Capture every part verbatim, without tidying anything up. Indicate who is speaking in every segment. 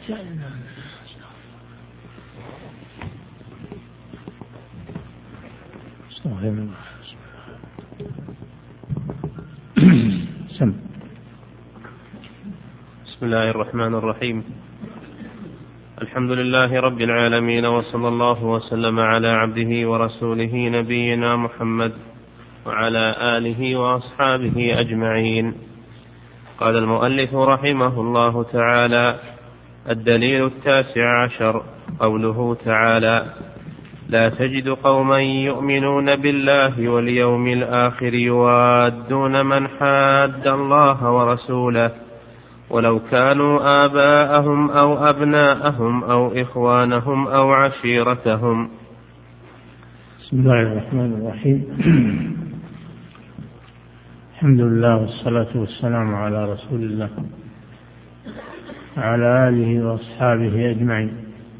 Speaker 1: بسم الله الرحمن الرحيم. الحمد لله رب العالمين، وصلى الله وسلم على عبده ورسوله نبينا محمد وعلى آله وأصحابه أجمعين. قال المؤلف رحمه الله تعالى: الدليل التاسع عشر قوله تعالى: لا تجد قوما يؤمنون بالله واليوم الآخر يوادون من حاد الله ورسوله ولو كانوا آباءهم أو أبناءهم أو إخوانهم أو عشيرتهم.
Speaker 2: بسم الله الرحمن الرحيم. الحمد لله والصلاة والسلام على رسول الله وعلى آله وأصحابه أجمعين.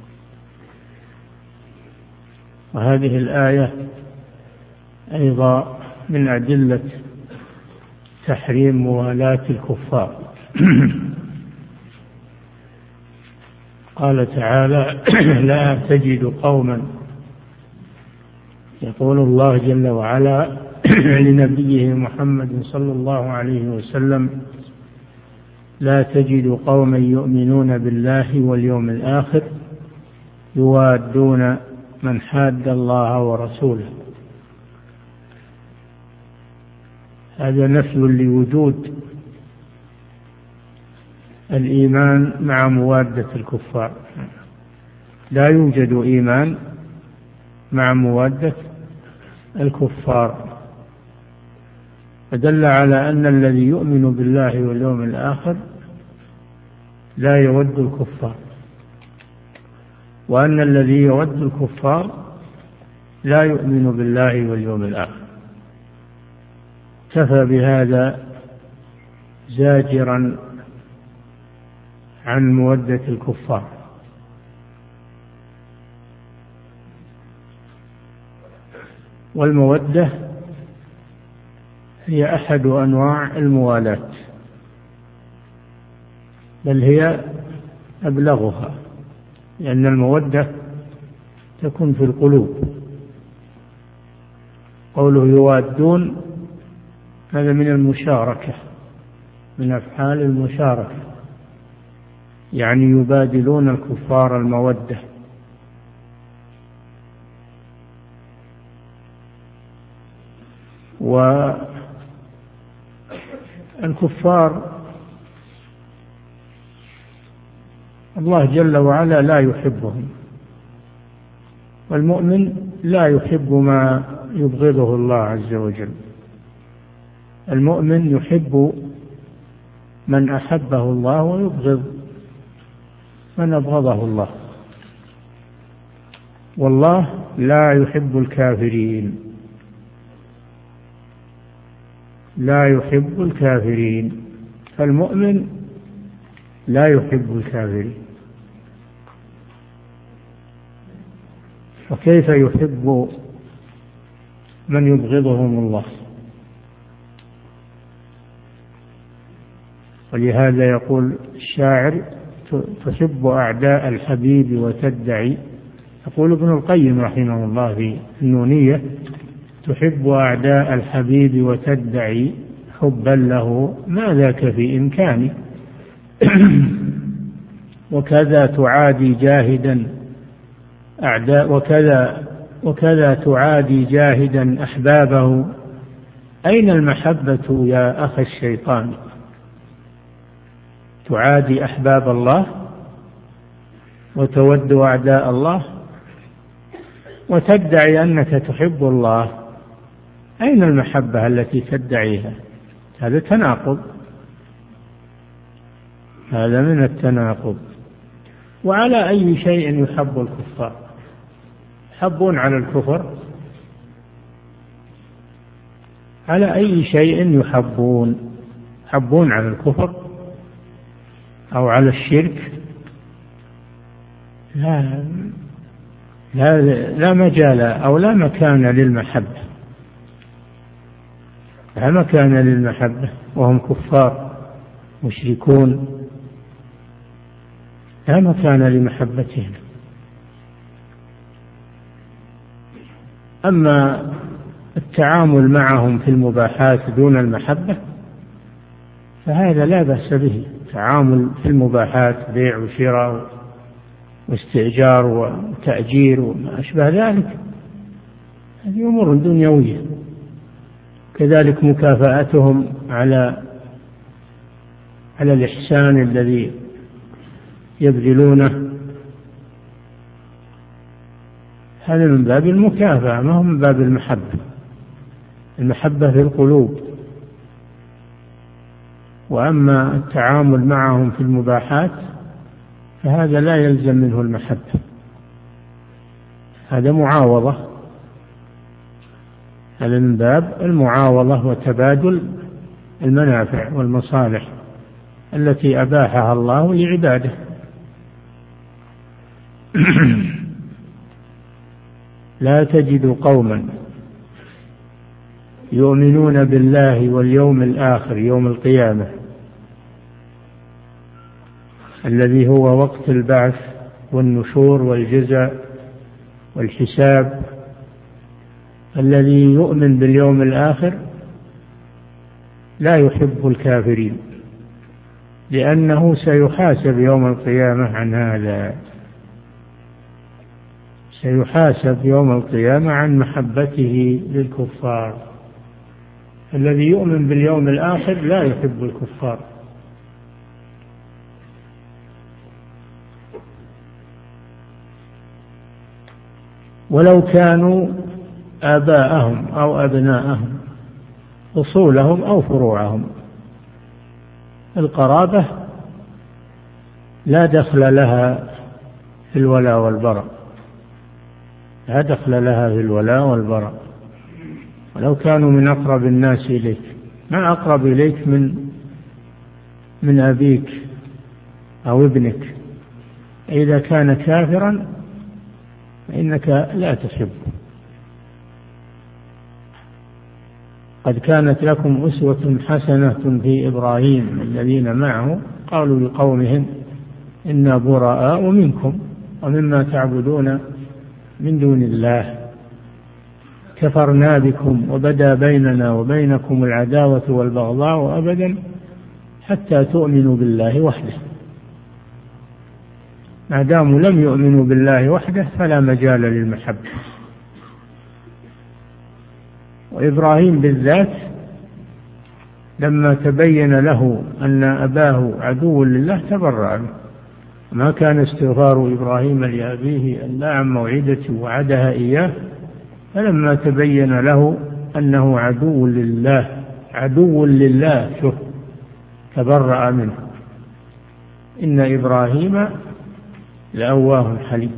Speaker 2: وهذه الآية أيضا من أدلة تحريم موالاة الكفار. قال تعالى: لا تجد قوما، يقول الله جل وعلا لنبيه محمد صلى الله عليه وسلم: لا تجد قوما يؤمنون بالله واليوم الآخر يوادون من حاد الله ورسوله. هذا نفي لوجود الإيمان مع موادة الكفار. لا يوجد إيمان مع موادة الكفار، فدل على أن الذي يؤمن بالله واليوم الآخر لا يود الكفار، وأن الذي يود الكفار لا يؤمن بالله واليوم الآخر. كفى بهذا زاجرا عن مودة الكفار. والمودة هي أحد أنواع الموالاة، بل هي أبلغها، لأن المودة تكون في القلوب. قوله يوادون هذا من المشاركة، من أفعال المشاركة، يعني يبادلون الكفار المودة. والكفار الله جل وعلا لا يحبهم، والمؤمن لا يحب ما يبغضه الله عز وجل. المؤمن يحب من أحبه الله ويبغض من أبغضه الله، والله لا يحب الكافرين، لا يحب الكافرين، فالمؤمن لا يحب الكافرين. وكيف يحب من يبغضهم الله؟ ولهذا يقول الشاعر: تحب أعداء الحبيب وتدعي، يقول ابن القيم رحمه الله في النونية: تحب أعداء الحبيب وتدعي حبا له ما ذاك في إمكاني. وكذا تعادي جاهدا أعداء وكذا وكذا تعادي جاهدا أحبابه، أين المحبة يا أخي الشيطان؟ تعادي أحباب الله وتود أعداء الله وتدعي أنك تحب الله، أين المحبة التي تدعيها؟ هذا تناقض، هذا من التناقض. وعلى أي شيء يحب الكفار؟ يحبون على الكفر؟ على أي شيء يحبون؟ يحبون على الكفر أو على الشرك؟ لا لا, لا مجال أو لا مكان للمحبة، لا مكان للمحبة وهم كفار مشركون. لا مكان لمحبتهم. أما التعامل معهم في المباحات دون المحبة فهذا لا بأس به، تعامل في المباحات بيع وشراء واستئجار وتأجير وما أشبه ذلك، هذه أمور دنيوية. كذلك مكافأتهم على على الإحسان الذي يبذلونه، هذا من باب المكافأة ما هو من باب المحبة. المحبة في القلوب. وأما التعامل معهم في المباحات فهذا لا يلزم منه المحبة، هذا معاوضة، هذا من باب المعاوضة وتبادل المنافع والمصالح التي أباحها الله لعباده. لا تجد قوما يؤمنون بالله واليوم الآخر يوم القيامة الذي هو وقت البعث والنشور والجزاء والحساب، الذي يؤمن باليوم الآخر لا يحب الكافرين، لأنه سيحاسب يوم القيامة عن هذا، سيحاسب يوم القيامة عن محبته للكفار. الذي يؤمن باليوم الآخر لا يحب الكفار. ولو كانوا آباءهم أو أبناءهم، أصولهم أو فروعهم، القرابة لا دخل لها في الولاء والبراء، لا دخل لها في الولاء والبراء. ولو كانوا من أقرب الناس إليك، ما أقرب إليك من من أبيك أو ابنك، إذا كان كافرا فإنك لا تحبه. قد كانت لكم أسوة حسنة في إبراهيم الذين معه قالوا لقومهم إنا براء منكم ومما تعبدون من دون الله كفرنا بكم وبدا بيننا وبينكم العداوة والبغضاء أبدا حتى تؤمنوا بالله وحده. ما داموا لم يؤمنوا بالله وحده فلا مجال للمحبة. وإبراهيم بالذات لما تبين له أن أباه عدو لله تبرأ منه. ما كان استغفار إبراهيم لأبيه إلا عن موعدة وعدها إياه، فلما تبين له أنه عدو لله عدو لله شوف تبرأ منه. إن إبراهيم لأواه حليم.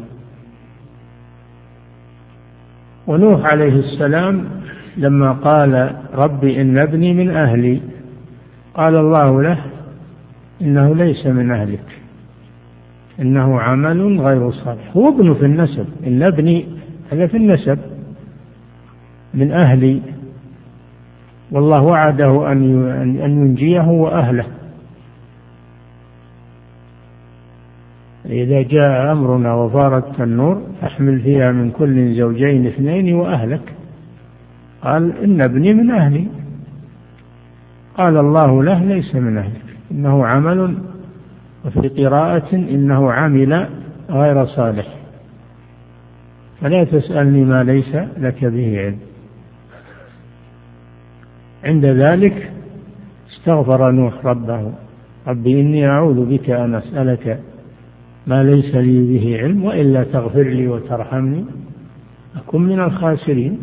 Speaker 2: ونوح عليه السلام لما قال رب إن ابني من أهلي قال الله له إنه ليس من أهلك إنه عمل غير صالح. هو ابنه في النسب، إن ابني هذا في النسب من أهلي، والله وعده أن ينجيه وأهله. إذا جاء أمرنا وفارت النور فاحمل فيها من كل زوجين اثنين وأهلك. قال إن ابني من أهلي، قال الله له ليس من أهلك إنه عمل، وفي قراءة إنه عمل غير صالح، فلا تسألني ما ليس لك به علم. عند ذلك استغفر نوح ربه رب إني أعوذ بك أن أسألك ما ليس لي به علم وإلا تغفر لي وترحمني أكن من الخاسرين.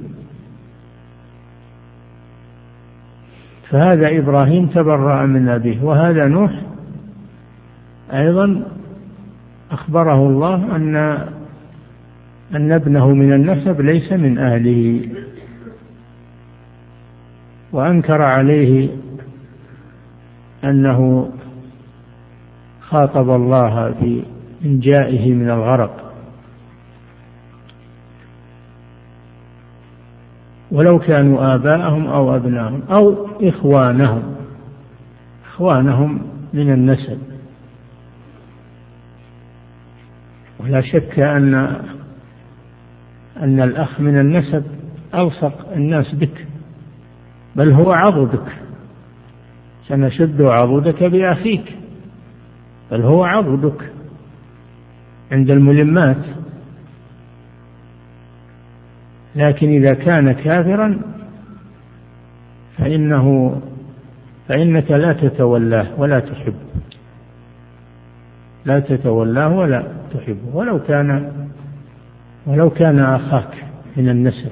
Speaker 2: فهذا إبراهيم تبرأ من أبيه. وهذا نوح أيضا أخبره الله أن أن ابنه من النسب ليس من أهله، وأنكر عليه أنه خاطب الله في إنجائه من الغرق. ولو كانوا آباءهم أو أبناءهم أو إخوانهم إخوانهم من النسب. ولا شك أن أن الأخ من النسب ألصق الناس بك، بل هو عضدك، سنشد عضدك بأخيك، بل هو عضدك عند الملمات. لكن إذا كان كافرا فإنه فإنك لا تتولاه ولا تحبه، لا تتولاه ولا تحبه ولو كان ولو كان أخاك من النسب.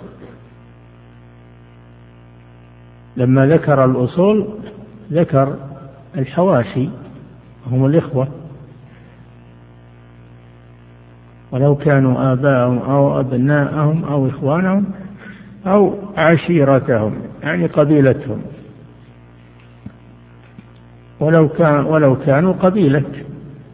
Speaker 2: لما ذكر الأصول ذكر الحواشي هم الإخوة، ولو كانوا آباءهم أو أبناءهم أو إخوانهم أو عشيرتهم، يعني قبيلتهم، ولو كان ولو كانوا قبيلة،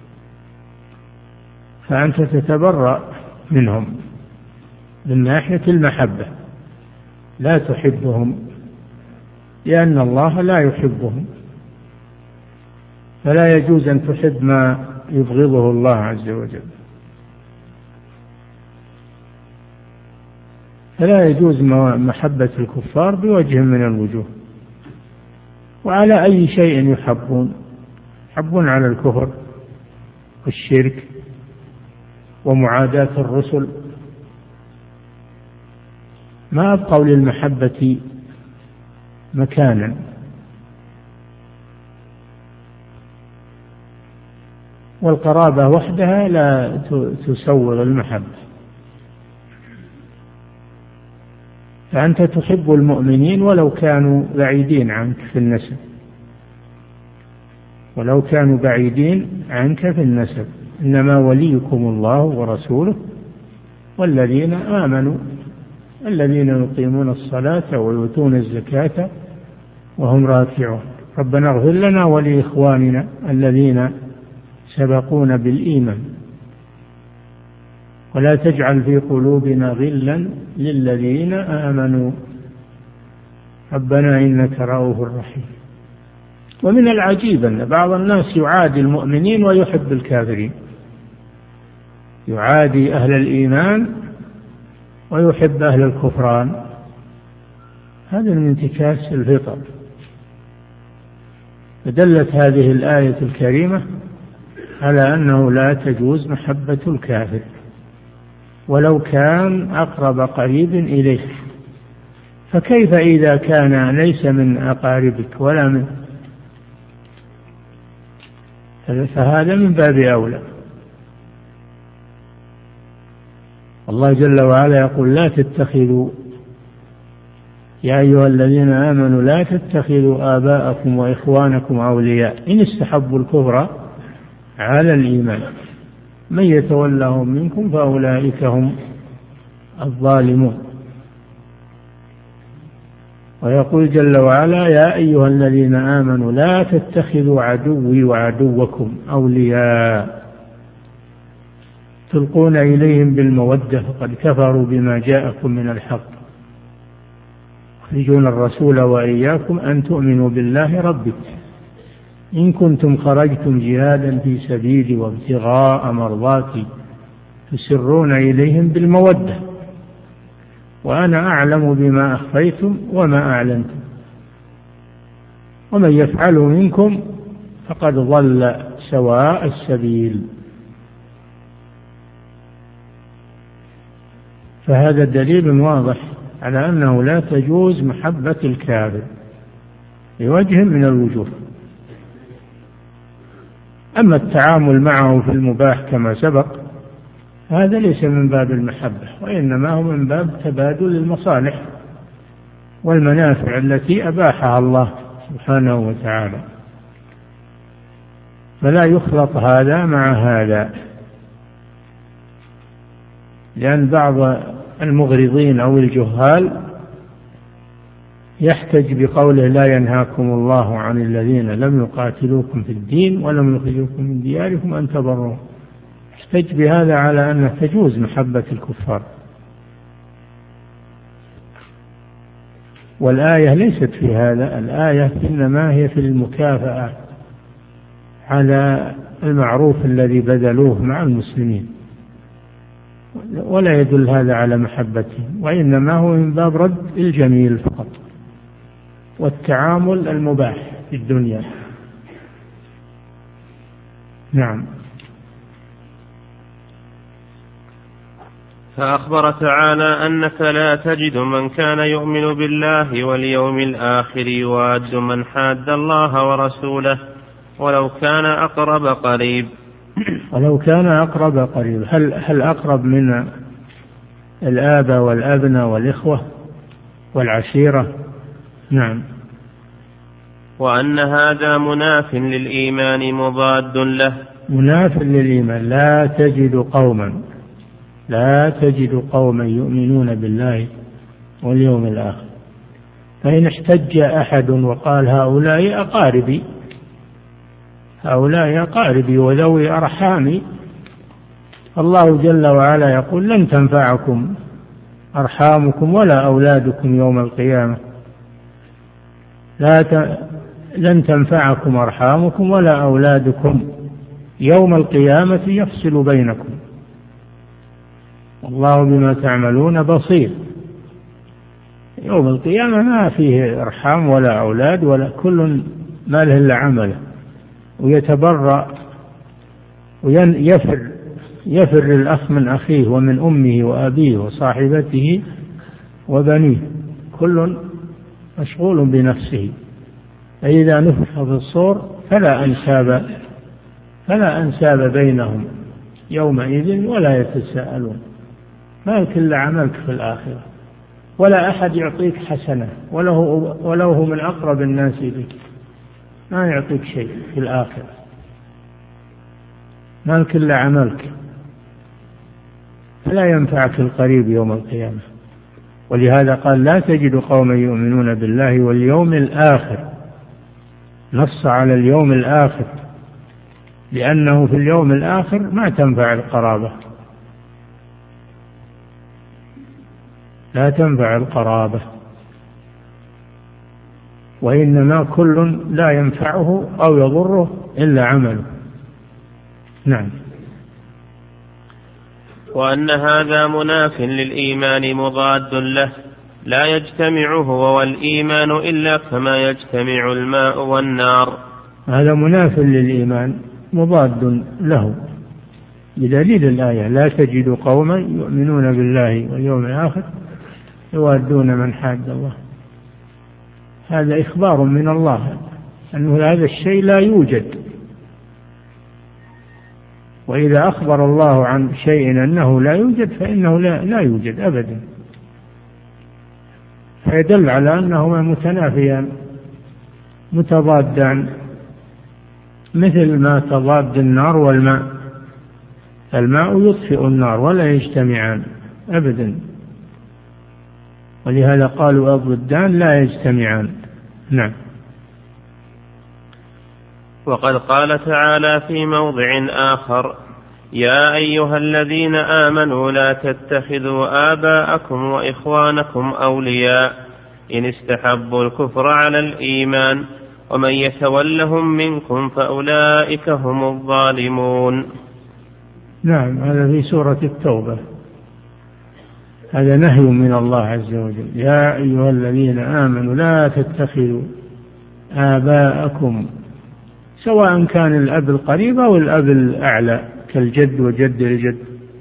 Speaker 2: فأنت تتبرأ منهم من ناحية المحبة، لا تحبهم لأن الله لا يحبهم، فلا يجوز أن تحب ما يبغضه الله عز وجل، فلا يجوز محبة الكفار بوجه من الوجوه. وعلى أي شيء يحبون، يحبون على الكفر والشرك ومعاداة الرسل، ما أبقوا للمحبة مكانا. والقرابة وحدها لا تسوغ المحبة، فأنت تحب المؤمنين ولو كانوا بعيدين عنك في النسب، ولو كانوا بعيدين عنك في النسب، إنما وليكم الله ورسوله والذين آمنوا الذين يقيمون الصلاة ويؤتون الزكاة وهم راكعون. ربنا اغفر لنا ولإخواننا الذين سبقونا بالإيمان ولا تجعل في قلوبنا غلا للذين آمنوا ربنا إنك رؤوف رحيم. ومن العجيب أن بعض الناس يعادي المؤمنين ويحب الكافرين، يعادي أهل الإيمان ويحب أهل الكفران، هذا من انتكاس الفطر. فدلت هذه الآية الكريمة على أنه لا تجوز محبة الكافر ولو كان أقرب قريب إليك، فكيف إذا كان ليس من أقاربك ولا من، فهذا من باب أولى. الله جل وعلا يقول لا تتخذوا يا أيها الذين آمنوا لا تتخذوا آباءكم وإخوانكم أولياء إن استحبوا الكفر على الإيمان من يتولهم منكم فأولئك هم الظالمون. ويقول جل وعلا يا أيها الذين آمنوا لا تتخذوا عدوي وعدوكم أولياء تلقون إليهم بالمودة فقد كفروا بما جاءكم من الحق يخرجون الرسول وإياكم أن تؤمنوا بالله ربكم إن كنتم خرجتم جهادا في سبيلي وابتغاء مرضاتي تسرون إليهم بالمودة وأنا أعلم بما أخفيتم وما أعلنتم ومن يفعله منكم فقد ضل سواء السبيل. فهذا دليل واضح على أنه لا تجوز محبة الكافر بوجه من الوجوه. أما التعامل معه في المباح كما سبق هذا ليس من باب المحبة وإنما هو من باب تبادل المصالح والمنافع التي أباحها الله سبحانه وتعالى، فلا يخلط هذا مع هذا، لأن بعض المغرضين أو الجهال يحتج بقوله لا ينهاكم الله عن الذين لم يقاتلوكم في الدين ولم يخرجوكم من دياركم أن تبروهم، يحتج بهذا على أن تجوز محبة الكفار، والآية ليست في هذا، الآية إنما هي في المكافأة على المعروف الذي بذلوه مع المسلمين. ولا يدل هذا على محبتهم، وإنما هو من باب رد الجميل فقط والتعامل المباح في الدنيا. نعم.
Speaker 1: فأخبر تعالى أنك لا تجد من كان يؤمن بالله واليوم الآخر يواد من حاد الله ورسوله ولو كان أقرب قريب.
Speaker 2: ولو كان أقرب قريب، هل, هل أقرب من الآباء والأبناء والإخوة والعشيرة؟ نعم.
Speaker 1: وأن هذا مناف للإيمان مضاد له.
Speaker 2: مناف للإيمان. لا تجد قوما لا تجد قوما يؤمنون بالله واليوم الآخر. فإن احتج أحد وقال هؤلاء أقاربي هؤلاء أقاربي وذوي أرحامي، الله جل وعلا يقول لن تنفعكم أرحامكم ولا أولادكم يوم القيامة. لا ت... لن تنفعكم أرحامكم ولا أولادكم يوم القيامة يفصل بينكم والله بما تعملون بصير. يوم القيامة ما فيه أرحام ولا أولاد ولا، كل ما له إلا عمله، ويتبرأ ويفر يفر الأخ من أخيه ومن أمه وأبيه وصاحبته وبنيه، كل مشغول بنفسه. فإذا نفخ في الصور فلا أنساب فلا أنساب بينهم يومئذ ولا يتساءلون. ما كل عملك في الآخرة، ولا أحد يعطيك حسنة ولو هو من أقرب الناس بك، ما يعطيك شيء في الآخرة، ما كل عملك، فلا ينفعك القريب يوم القيامة. ولهذا قال لا تجد قوما يؤمنون بالله واليوم الآخر، نص على اليوم الآخر، لأنه في اليوم الآخر ما تنفع القرابة، لا تنفع القرابة، وإنما كل لا ينفعه أو يضره إلا عمله. نعم.
Speaker 1: وأن هذا مناف للإيمان مضاد له، لا يجتمع هو والإيمان إلا كما يجتمع الماء والنار.
Speaker 2: هذا مناف للإيمان مضاد له بدليل الآية لا تجد قوما يؤمنون بالله واليوم الآخر يوادون من حاد الله. هذا إخبار من الله أنه هذا الشيء لا يوجد، وإذا أخبر الله عن شيء أنه لا يوجد فإنه لا, لا يوجد أبدا، فيدل على أنهما متنافيان متضادان، مثل ما تضاد النار والماء، الماء يطفئ النار ولا يجتمعان أبدا، ولهذا قالوا الضدان لا يجتمعان. نعم.
Speaker 1: وقد قال تعالى في موضع آخر يا أيها الذين آمنوا لا تتخذوا آباءكم وإخوانكم أولياء إن استحبوا الكفر على الإيمان ومن يتولهم منكم فأولئك هم الظالمون.
Speaker 2: نعم. هذا في سورة التوبة، هذا نهي من الله عز وجل يا أيها الذين آمنوا لا تتخذوا آباءكم، سواء كان الأب القريب أو الأب الأعلى كالجد وجد الجد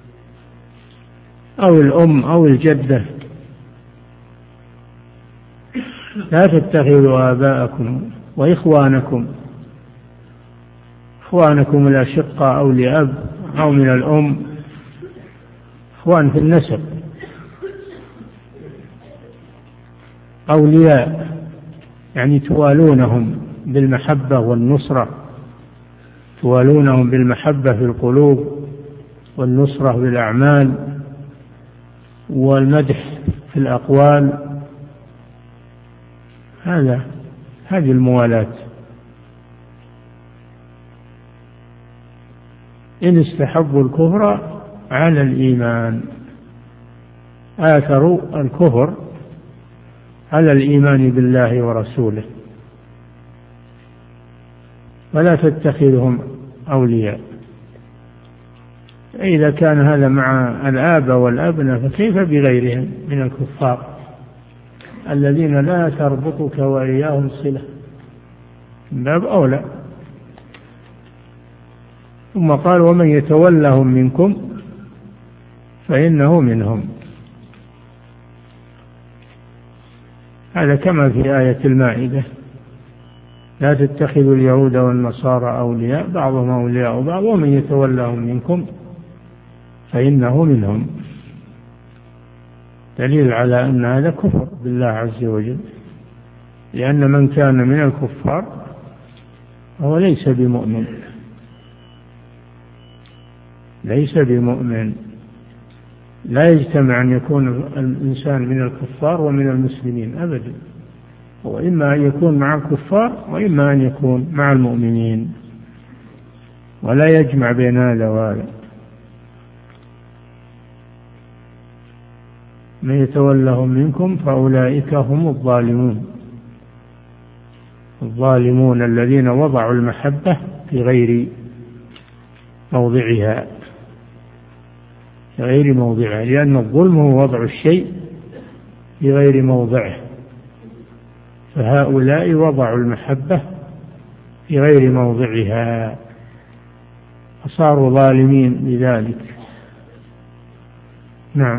Speaker 2: أو الأم أو الجدة، لا تتخذوا آباءكم وإخوانكم، إخوانكم الأشقاء أو لأب أو من الأم، إخوان في النسب، أولياء يعني توالونهم بالمحبة والنصرة، توالونهم بالمحبة في القلوب والنصرة بالأعمال والمدح في الأقوال، هذا هذه الموالاة. إن استحبوا الكفر على الإيمان، آثروا الكفر على الإيمان بالله ورسوله، ولا تتخذهم أولياء. إذا كان هذا مع الآب والأبناء فكيف بغيرهم من الكفار الذين لا تربطك وإياهم صلة، من باب أولى. ثم قال ومن يتولهم منكم فإنه منهم. هذا كما في آية المائدة لا تتخذوا اليهود والنصارى أولياء بعضهم أولياء بعض ومن يتولهم منكم فإنه منهم. دليل على أن هذا كفر بالله عز وجل، لأن من كان من الكفار هو ليس بمؤمن، ليس بمؤمن. لا يجتمع أن يكون الإنسان من الكفار ومن المسلمين أبدا، هو إما أن يكون مع الكفار وإما أن يكون مع المؤمنين، ولا يجمع بين هذا وهذا. من يتولهم منكم فأولئك هم الظالمون، الظالمون الذين وضعوا المحبة في غير موضعها، في غير موضعها، لأن الظلم هو وضع الشيء في غير موضعه، فهؤلاء وضعوا المحبة في غير موضعها فصاروا ظالمين لذلك. نعم.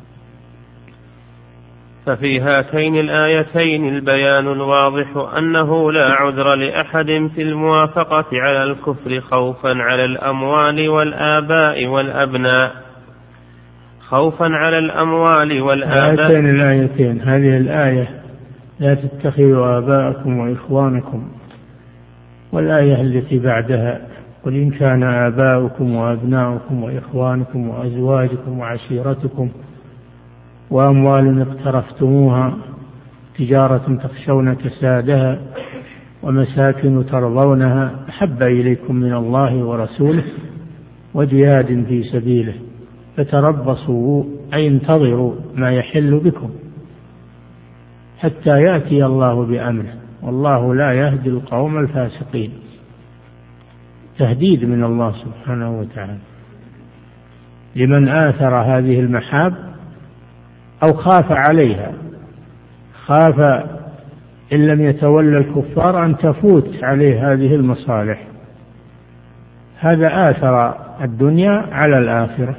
Speaker 1: ففي هاتين الآيتين البيان الواضح أنه لا عذر لأحد في الموافقة على الكفر خوفا على الأموال والآباء والأبناء، خوفا على الأموال والآباء.
Speaker 2: هاتين الآيتين، هذه الآية لا تتخذوا آباءكم وإخوانكم، والآية التي بعدها قل إن كان آباؤكم وأبناؤكم وإخوانكم وأزواجكم وعشيرتكم وأموال اقترفتموها تجارة تخشون كسادها ومساكن ترضونها أحب إليكم من الله ورسوله وجهاد في سبيله فتربصوا أي انتظروا ما يحل بكم حتى يأتي الله بأمره والله لا يهدي القوم الفاسقين. تهديد من الله سبحانه وتعالى لمن آثر هذه المحاب أو خاف عليها، خاف إن لم يتولى الكفار أن تفوت عليه هذه المصالح، هذا آثر الدنيا على الآخرة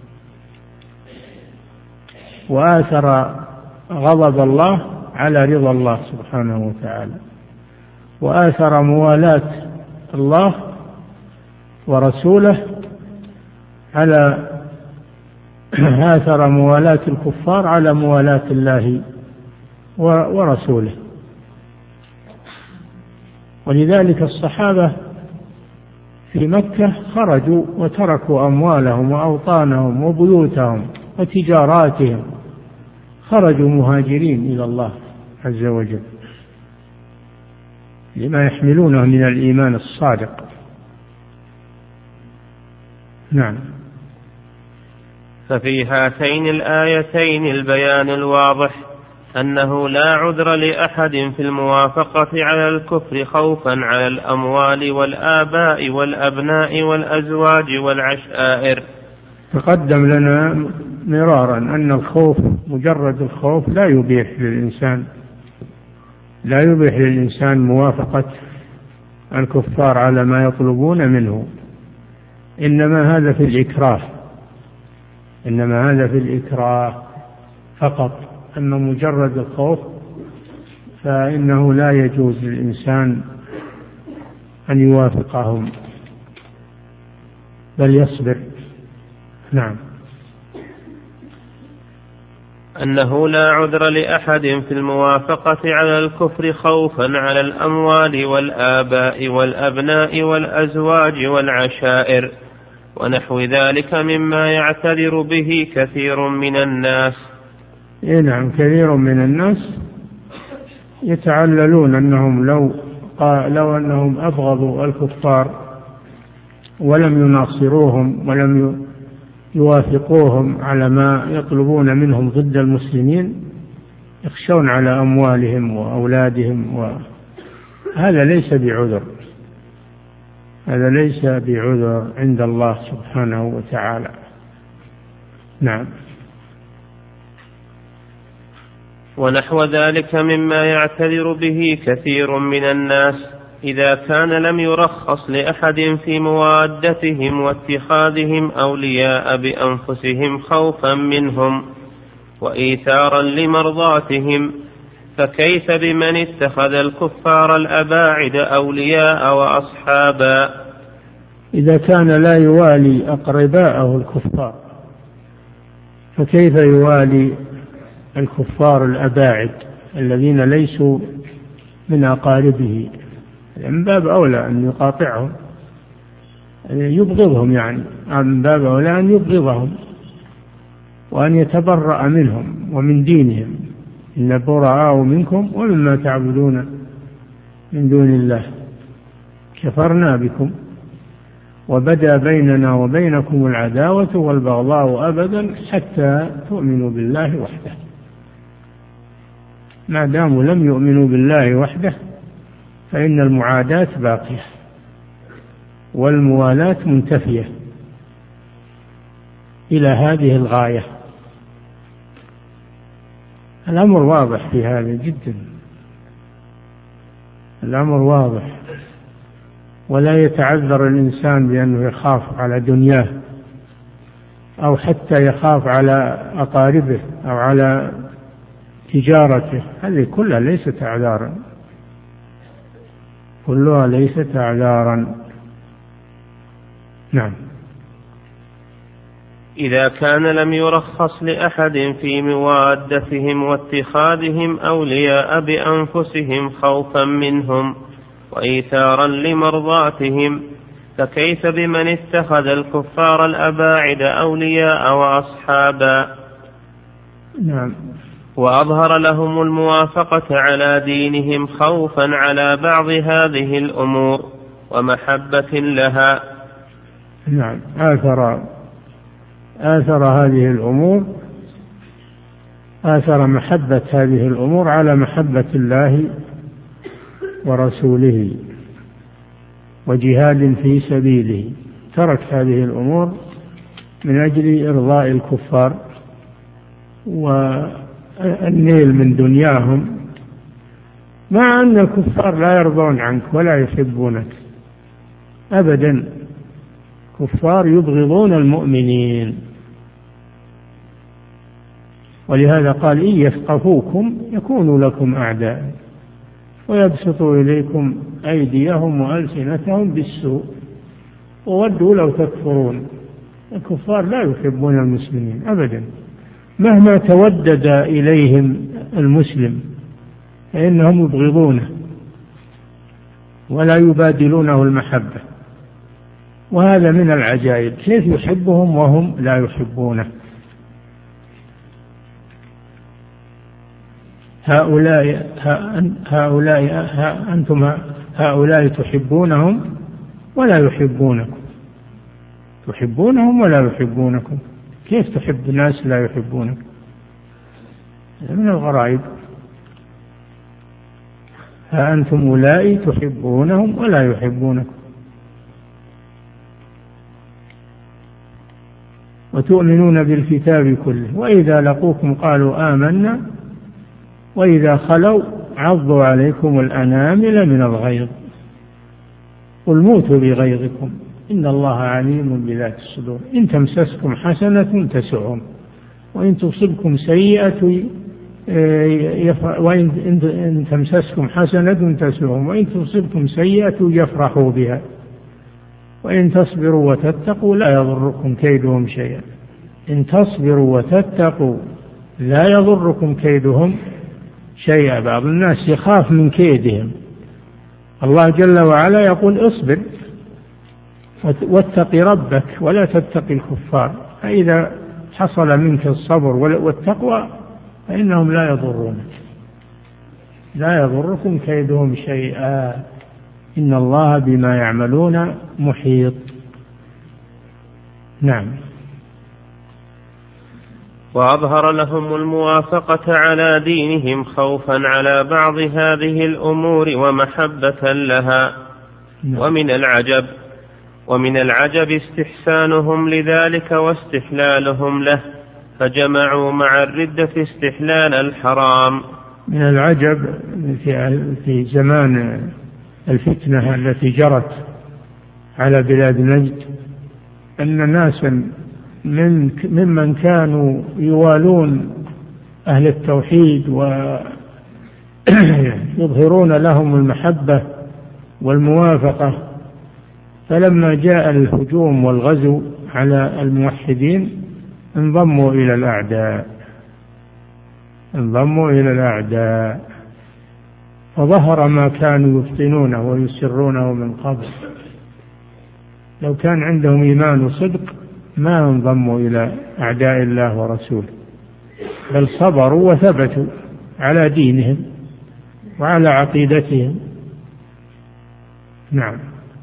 Speaker 2: وآثر غضب الله على رضا الله سبحانه وتعالى، وآثر موالاة الله ورسوله على آثر موالاة الكفار على موالاة الله ورسوله. ولذلك الصحابة في مكة خرجوا وتركوا أموالهم وأوطانهم وبيوتهم وتجاراتهم، خرجوا مهاجرين إلى الله عز وجل لما يحملونه من الإيمان الصادق. نعم.
Speaker 1: ففي هاتين الآيتين البيان الواضح أنه لا عذر لأحد في الموافقة على الكفر خوفا على الأموال والآباء والأبناء والأزواج والعشائر.
Speaker 2: تقدم لنا مرارا أن الخوف مجرد الخوف لا يبيح للإنسان لا يبيح للإنسان موافقة الكفار على ما يطلبون منه، إنما هذا في الإكراه إنما هذا في الإكراه فقط. أما مجرد الخوف فإنه لا يجوز للإنسان أن يوافقهم بل يصبر. نعم.
Speaker 1: أنه لا عذر لأحد في الموافقة على الكفر خوفا على الأموال والآباء والأبناء والأزواج والعشائر ونحو ذلك مما يعتذر به كثير من الناس.
Speaker 2: إيه نعم، كثير من الناس يتعللون أنهم لو لو أنهم أبغضوا الكفار ولم يناصروهم ولم يوافقوهم على ما يطلبون منهم ضد المسلمين يخشون على أموالهم وأولادهم، وهذا ليس بعذر هذا ليس بعذر عند الله سبحانه وتعالى. نعم.
Speaker 1: ونحو ذلك مما يعتذر به كثير من الناس إذا كان لم يرخص لأحد في موادتهم واتخاذهم أولياء بأنفسهم خوفا منهم وإيثارا لمرضاتهم، فكيف بمن اتخذ الكفار الأباعد أولياء وأصحابا؟
Speaker 2: إذا كان لا يوالي أقرباءه الكفار فكيف يوالي الكفار الأباعد الذين ليسوا من أقاربه؟ من باب أولى أن يقاطعهم، يبغضهم، يعني من باب أولى أن يبغضهم وأن يتبرأ منهم ومن دينهم. إن براء منكم ومما تعبدون من دون الله كفرنا بكم وبدا بيننا وبينكم العداوة والبغضاء أبدا حتى تؤمنوا بالله وحده. ما داموا لم يؤمنوا بالله وحده فإن المعاداة باقية والموالاة منتفية إلى هذه الغاية. الأمر واضح في هذا جدا، الأمر واضح، ولا يتعذر الإنسان بأنه يخاف على دنياه أو حتى يخاف على أقاربه أو على تجارته. هذه كلها ليست أعذارا، كلها ليست أعذارا. نعم.
Speaker 1: إذا كان لم يرخص لأحد في موادتهم واتخاذهم أولياء بأنفسهم خوفا منهم وإيثارا لمرضاتهم، فكيف بمن اتخذ الكفار الأباعد أولياء وأصحابا؟
Speaker 2: نعم.
Speaker 1: وأظهر لهم الموافقة على دينهم خوفا على بعض هذه الأمور ومحبة لها.
Speaker 2: نعم. آثر آثر هذه الأمور، آثر محبة هذه الأمور على محبة الله ورسوله وجهاد في سبيله. ترك هذه الأمور من أجل إرضاء الكفار والنيل من دنياهم، مع أن الكفار لا يرضون عنك ولا يحبونك أبدا. كفار يبغضون المؤمنين، ولهذا قال إن يثقفوكم يكونوا لكم أعداء ويبسطوا إليكم أيديهم وألسنتهم بالسوء وودوا لو تكفرون. الكفار لا يحبون المسلمين أبدا، مهما تودد إليهم المسلم فإنهم يبغضونه ولا يبادلونه المحبة. وهذا من العجائب، كيف يحبهم وهم لا يحبونه؟ هؤلاء هؤلاء أنتم هؤلاء تحبونهم ولا يحبونكم، تحبونهم ولا يحبونكم. كيف تحب ناس لا يحبونك؟ هذا من الغرائب. ها أنتم أولئك تحبونهم ولا يحبونكم وتؤمنون بالكتاب كله وإذا لقوكم قالوا آمنا وإذا خلوا عضوا عليكم الأنامل من الغيظ قل موتوا بغيظكم إن الله عليم بذات الصدور إن تمسسكم حسنة تسؤهم وإن تصبكم سيئة وإن تمسسكم حسنة تسؤهم وإن تصبكم سيئة يفرحوا بها وإن تصبروا وتتقوا لا يضركم كيدهم شيئا. إن تصبروا وتتقوا لا يضركم كيدهم شيئا. بعض الناس يخاف من كيدهم. الله جل وعلا يقول اصبر واتق ربك ولا تتقي الكفار. فإذا حصل منك الصبر والتقوى فإنهم لا يضرونك، لا يضركم كيدهم شيئا إن الله بما يعملون محيط. نعم.
Speaker 1: وأظهر لهم الموافقة على دينهم خوفا على بعض هذه الأمور ومحبة لها.
Speaker 2: نعم.
Speaker 1: ومن العجب ومن العجب استحسانهم لذلك واستحلالهم له، فجمعوا مع الردة استحلال الحرام.
Speaker 2: من العجب في زمان الفتنة التي جرت على بلاد نجد أن ناسا من ممن كانوا يوالون أهل التوحيد ويظهرون لهم المحبة والموافقة، فلما جاء الهجوم والغزو على الموحدين انضموا إلى الأعداء انضموا إلى الأعداء فظهر ما كانوا يفتنونه ويسرونه من قبل. لو كان عندهم إيمان وصدق ما انضموا إلى أعداء الله ورسوله، بل صبروا وثبتوا على دينهم وعلى عقيدتهم. نعم.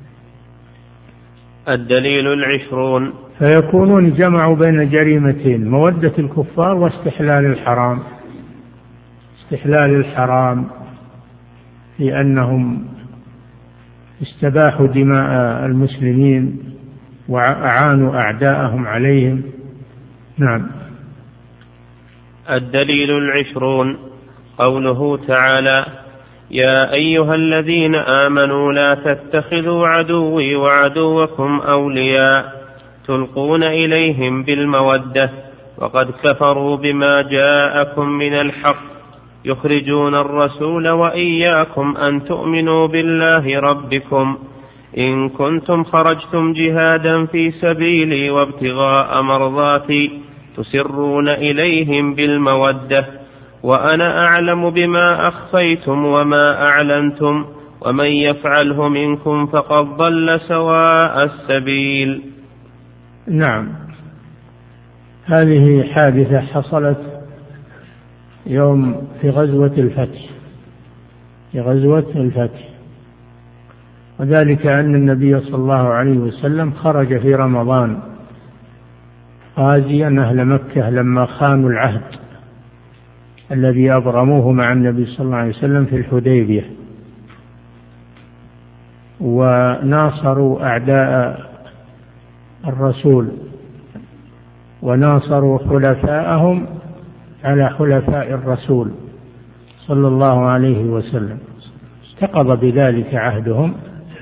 Speaker 1: الدليل العشرون.
Speaker 2: فيكونون جمعوا بين جريمتين: مودة الكفار واستحلال الحرام. استحلال الحرام في أنهم استباحوا دماء المسلمين وأعانوا أعداءهم عليهم. نعم.
Speaker 1: الدليل العشرون قوله تعالى: يا أيها الذين آمنوا لا تتخذوا عدوي وعدوكم أولياء تلقون إليهم بالمودة وقد كفروا بما جاءكم من الحق يخرجون الرسول وإياكم أن تؤمنوا بالله ربكم إن كنتم خرجتم جهادا في سبيلي وابتغاء مرضاتي تسرون إليهم بالمودة وأنا أعلم بما أخفيتم وما أعلنتم ومن يفعله منكم فقد ضل سواء السبيل.
Speaker 2: نعم. هذه حادثة حصلت يوم في غزوة الفتح في غزوة الفتح وذلك أن النبي صلى الله عليه وسلم خرج في رمضان غازيا أهل مكة لما خانوا العهد الذي أبرموه مع النبي صلى الله عليه وسلم في الحديبية، وناصروا أعداء الرسول وناصروا خلفاءهم على خلفاء الرسول صلى الله عليه وسلم، استقضى بذلك عهدهم،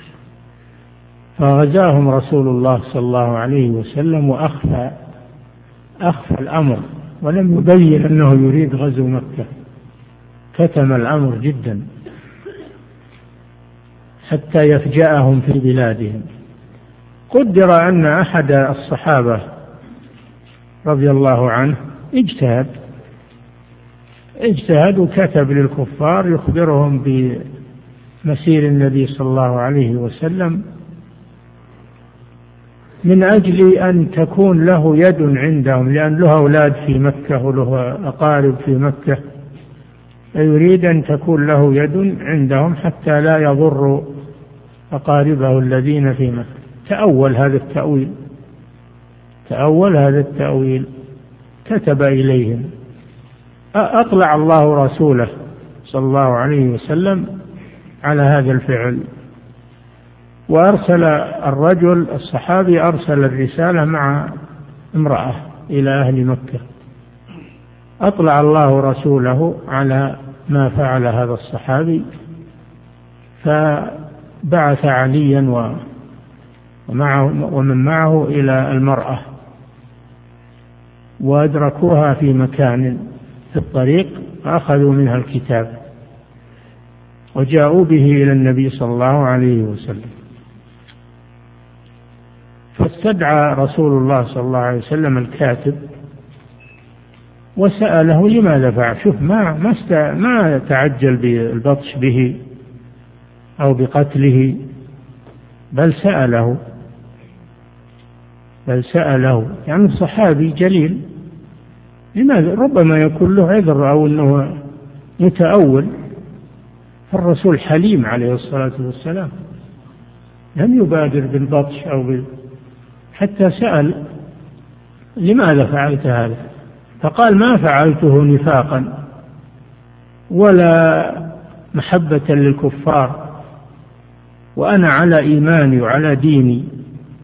Speaker 2: فغزاهم رسول الله صلى الله عليه وسلم وأخفى أخفى الأمر ولم يبين أنه يريد غزو مكة، كتم الأمر جدا حتى يفجأهم في بلادهم. قدر أن أحد الصحابة رضي الله عنه اجتهد اجتهد وكتب للكفار يخبرهم بمسير النبي صلى الله عليه وسلم من أجل أن تكون له يد عندهم، لأن له أولاد في مكة وله أقارب في مكة، فيريد أن تكون له يد عندهم حتى لا يضر أقاربه الذين في مكة. تأول هذا التأويل تأول هذا التأويل كتب إليهم. أطلع الله رسوله صلى الله عليه وسلم على هذا الفعل، وأرسل الرجل الصحابي أرسل الرسالة مع امرأة إلى أهل مكة، أطلع الله رسوله على ما فعل هذا الصحابي، فبعث عليا ومعه ومن معه إلى المرأة وأدركوها في مكان في الطريق فأخذوا منها الكتاب وجاءوا به إلى النبي صلى الله عليه وسلم، فاستدعى رسول الله صلى الله عليه وسلم الكاتب وسأله لماذا فعل. شوف ما ما, ما تعجل بالبطش به أو بقتله، بل سأله بل سأله يعني صحابي جليل، لماذا؟ ربما يكون له عذر أو أنه متأول، فالرسول حليم عليه الصلاة والسلام لم يبادر بالبطش أو بال... حتى سأل لماذا فعلت هذا، فقال ما فعلته نفاقا ولا محبة للكفار، وأنا على إيماني وعلى ديني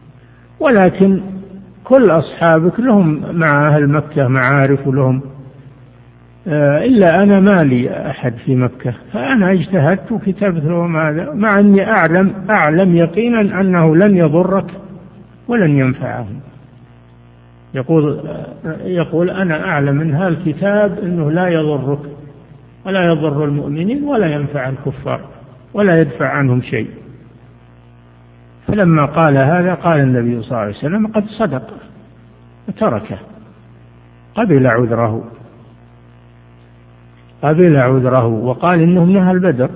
Speaker 2: ولكن كل أصحابك لهم مع أهل مكة معارف ولهم، إلا أنا ما لي أحد في مكة، فأنا اجتهدت وكتبت لهم هذا، مع أني أعلم أعلم يقينا أنه لن يضرك ولن ينفعهم. يقول يقول أنا أعلم من هذا الكتاب أنه لا يضرك ولا يضر المؤمنين ولا ينفع الكفار ولا يدفع عنهم شيء. فلما قال هذا قال النبي صلى الله عليه وسلم قد صدق وتركه، قبل عذره قبل عذره وقال إنه من أهل بدر،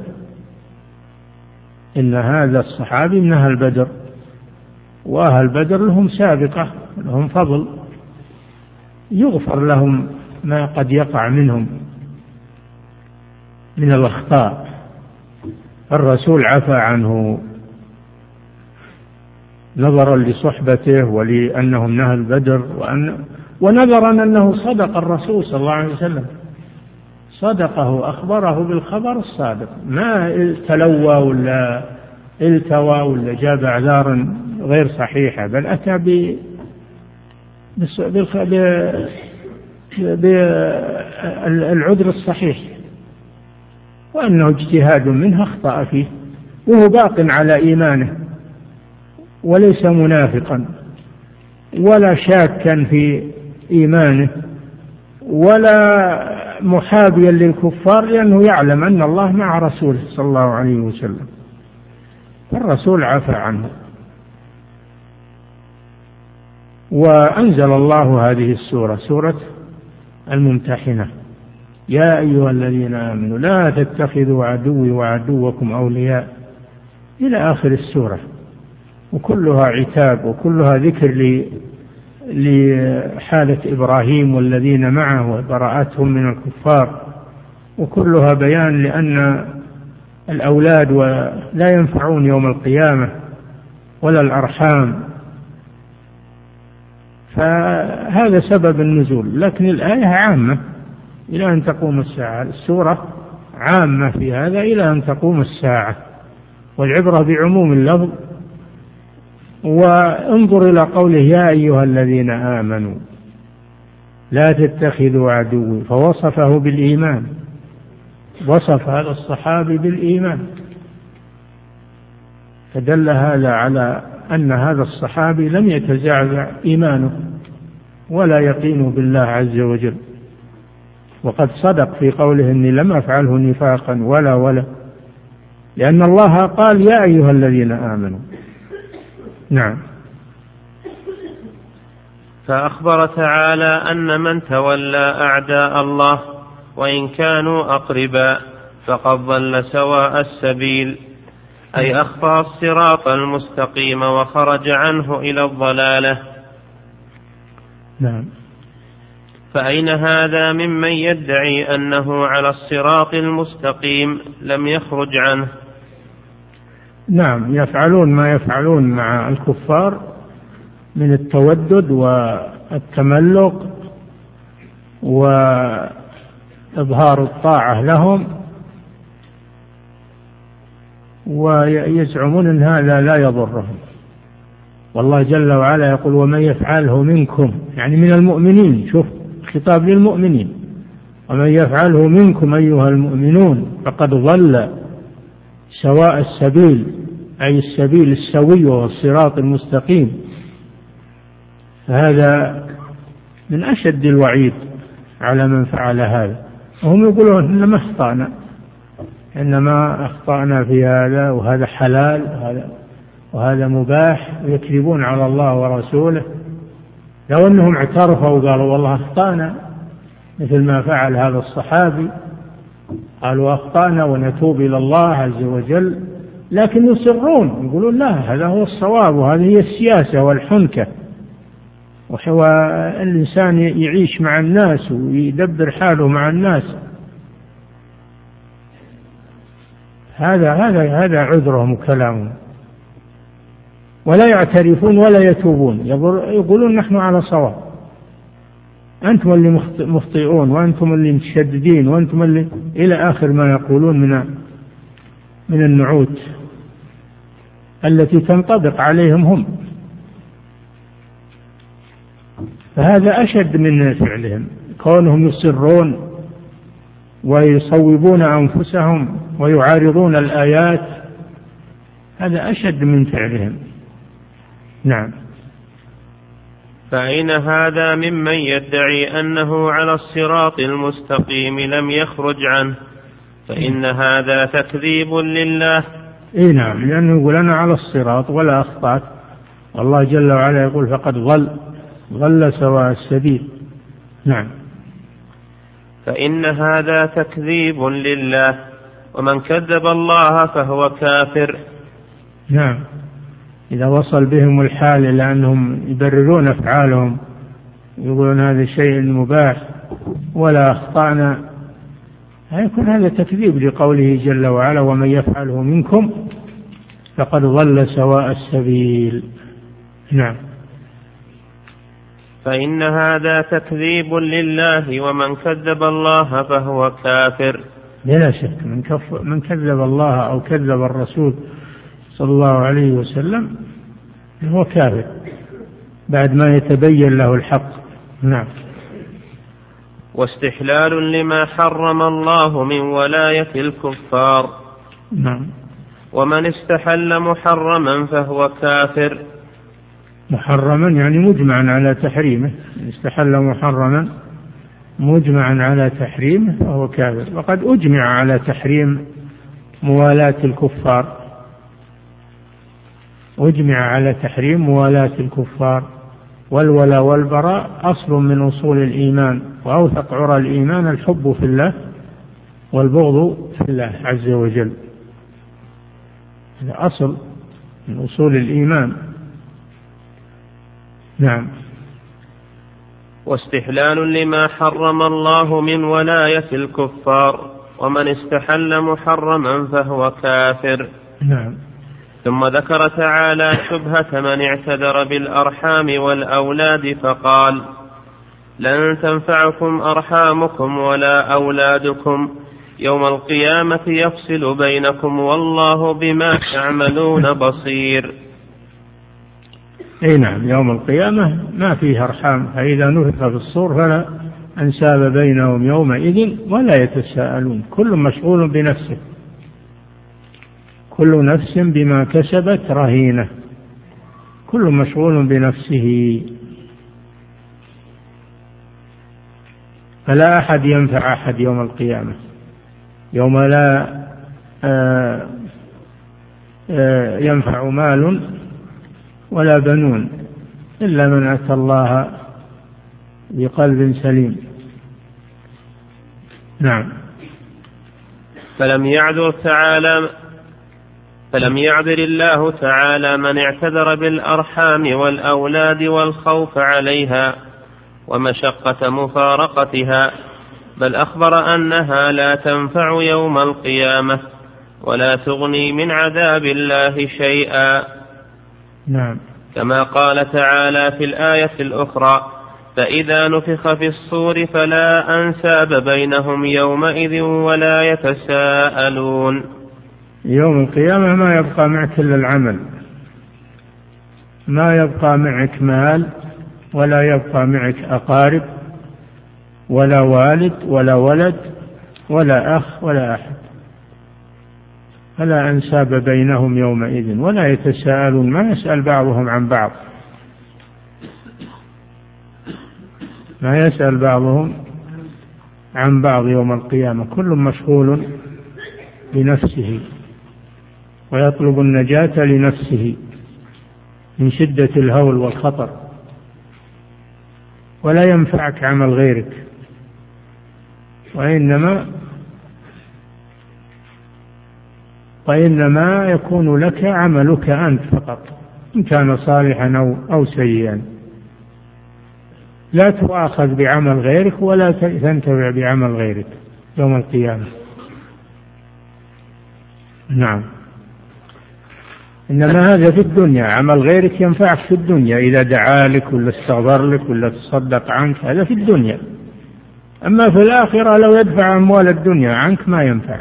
Speaker 2: إن هذا الصحابي من أهل بدر، وأهل بدر لهم سابقة لهم فضل، يغفر لهم ما قد يقع منهم من الأخطاء. الرسول عفى عنه نظرا لصحبته ولأنهم من أهل بدر، وأن ونظرا أنه صدق الرسول صلى الله عليه وسلم، صدقه أخبره بالخبر الصادق، ما تلوى ولا التوى ولا جاب أعذارا غير صحيحة، بل أتى ب بالعذر الصحيح، وأنه اجتهاد منه أخطأ فيه وهو باق على إيمانه وليس منافقا ولا شاكا في إيمانه ولا محابيا للكفار، لأنه يعلم أن الله مع رسوله صلى الله عليه وسلم، الرسول عفى عنه. وأنزل الله هذه السورة، سورة الممتحنة: يا أيها الذين آمنوا لا تتخذوا عدوي وعدوكم أولياء، إلى آخر السورة، وكلها عتاب وكلها ذكر لحالة إبراهيم والذين معه وبراءتهم من الكفار، وكلها بيان لأن الأولاد لا ينفعون يوم القيامة ولا الأرحام، فهذا سبب النزول. لكن الآية عامة إلى أن تقوم الساعة، السورة عامة في هذا إلى أن تقوم الساعة، والعبرة بعموم اللفظ. وانظر إلى قوله: يا أيها الذين آمنوا لا تتخذوا عدوي، فوصفه بالإيمان، وصف هذا الصحابي بالإيمان، فدل هذا على أن هذا الصحابي لم يتزعزع إيمانه ولا يقين بالله عز وجل، وقد صدق في قوله: إني لم أفعله نفاقا ولا ولا لأن الله قال: يا أيها الذين آمنوا. نعم.
Speaker 1: فأخبر تعالى أن من تولى أعداء الله وإن كانوا أقرباء فقد ضل سواء السبيل، أي أخطأ الصراط المستقيم وخرج عنه إلى الضلالة.
Speaker 2: نعم.
Speaker 1: فأين هذا ممن يدعي أنه على الصراط المستقيم لم يخرج عنه؟
Speaker 2: نعم، يفعلون ما يفعلون مع الكفار من التودد والتملق وإظهار الطاعة لهم، ويزعمون أن هذا لا يضرهم. والله جل وعلا يقول: ومن يفعله منكم، يعني من المؤمنين، شوف خطاب للمؤمنين: ومن يفعله منكم أيها المؤمنون فقد ضل سواء السبيل، أي السبيل السوي والصراط المستقيم. هذا من أشد الوعيد على من فعل هذا. وهم يقولون: إنما أخطأنا إنما أخطأنا في هذا، وهذا حلال وهذا, وهذا مباح، ويكذبون على الله ورسوله. لو أنهم اعترفوا وقالوا: والله أخطأنا، مثل ما فعل هذا الصحابي، قالوا: أخطأنا ونتوب إلى الله عز وجل، لكن يصرون يقولون: لا، هذا هو الصواب، وهذه هي السياسة والحنكة، والإنسان يعيش مع الناس ويدبر حاله مع الناس. هذا هذا هذا عذرهم وكلامهم، ولا يعترفون ولا يتوبون، يقولون: نحن على صواب، أنتم اللي مخطئون، وأنتم اللي متشددين، وأنتم اللي إلى آخر ما يقولون من من النعوت التي تنطبق عليهم هم. فهذا أشد من فعلهم، كونهم يصرون ويصوبون أنفسهم ويعارضون الآيات، هذا أشد من فعلهم. نعم.
Speaker 1: فأين هذا ممن يدعي أنه على الصراط المستقيم لم يخرج عنه؟ فإن هذا تكذيب لله.
Speaker 2: إيه نعم، لأنه يقول أنا على الصراط ولا أخطأت، والله جل وعلا يقول فقد ضل ضل سواء السبيل. نعم.
Speaker 1: فإن هذا تكذيب لله، ومن كذب الله فهو كافر.
Speaker 2: نعم. إذا وصل بهم الحال إلى أنهم يبررون أفعالهم، يقولون هذا شيء مباح ولا أخطأنا، يكون هذا تكذيب لقوله جل وعلا ومن يفعله منكم فقد ضل سواء السبيل. نعم.
Speaker 1: فإن هذا تكذيب لله، ومن كذب الله فهو كافر.
Speaker 2: بلا شك من, من كذب الله أو كذب الرسول صلى الله عليه وسلم هو كافر بعد ما يتبين له الحق. نعم.
Speaker 1: واستحلال لما حرم الله من ولاية الكفار.
Speaker 2: نعم.
Speaker 1: ومن استحل محرما فهو كافر.
Speaker 2: محرما يعني مجمعا على تحريمه، استحل محرما مجمعا على تحريمه فهو كافر. وقد أجمع على تحريم موالاة الكفار، أجمع على تحريم موالاة الكفار، والولاء والبراء أصل من أصول الإيمان، وأوثق عرى الإيمان الحب في الله والبغض في الله عز وجل، هذا أصل من أصول الإيمان. نعم.
Speaker 1: واستحلال لما حرم الله من ولاية الكفار، ومن استحل محرما فهو كافر.
Speaker 2: نعم.
Speaker 1: ثم ذكر تعالى شبهة من اعتذر بالأرحام والأولاد فقال لن تنفعكم أرحامكم ولا أولادكم يوم القيامة يفصل بينكم والله بما تعملون بصير.
Speaker 2: اي نعم، يوم القيامة ما فيه أرحام، فإذا نفخ في الصور فلا أنساب بينهم يومئذ ولا يتساءلون، كل مشغول بنفسه، كل نفس بما كسبت رهينة، كل مشغول بنفسه، فلا أحد ينفع أحد يوم القيامة، يوم لا آآ آآ ينفع مال ولا بنون إلا من أتى الله بقلب سليم. نعم.
Speaker 1: فلم يعذر تعالى فلم يعذر الله تعالى من اعتذر بالأرحام والأولاد والخوف عليها ومشقة مفارقتها، بل أخبر أنها لا تنفع يوم القيامة ولا تغني من عذاب الله شيئا.
Speaker 2: نعم.
Speaker 1: كما قال تعالى في الآية الأخرى فإذا نفخ في الصور فلا أنساب بينهم يومئذ ولا يتساءلون.
Speaker 2: يوم القيامة ما يبقى معك إلا العمل، ما يبقى معك مال ولا يبقى معك أقارب ولا والد ولا ولد ولا أخ ولا أحد، فلا أنساب بينهم يومئذ ولا يتساءلون، ما يسأل بعضهم عن بعض، ما يسأل بعضهم عن بعض يوم القيامة، كل مشغول بنفسه ويطلب النجاة لنفسه من شدة الهول والخطر، ولا ينفعك عمل غيرك، وإنما وإنما يكون لك عملك أنت فقط، إن كان صالحا أو, أو سيئا، لا تؤاخذ بعمل غيرك ولا تنتفع بعمل غيرك يوم القيامة. نعم. إنما هذا في الدنيا، عمل غيرك ينفعك في الدنيا إذا دعا لك ولا استغفر لك ولا تصدق عنك، هذا في الدنيا. أما في الآخرة لو يدفع أموال الدنيا عنك ما ينفع،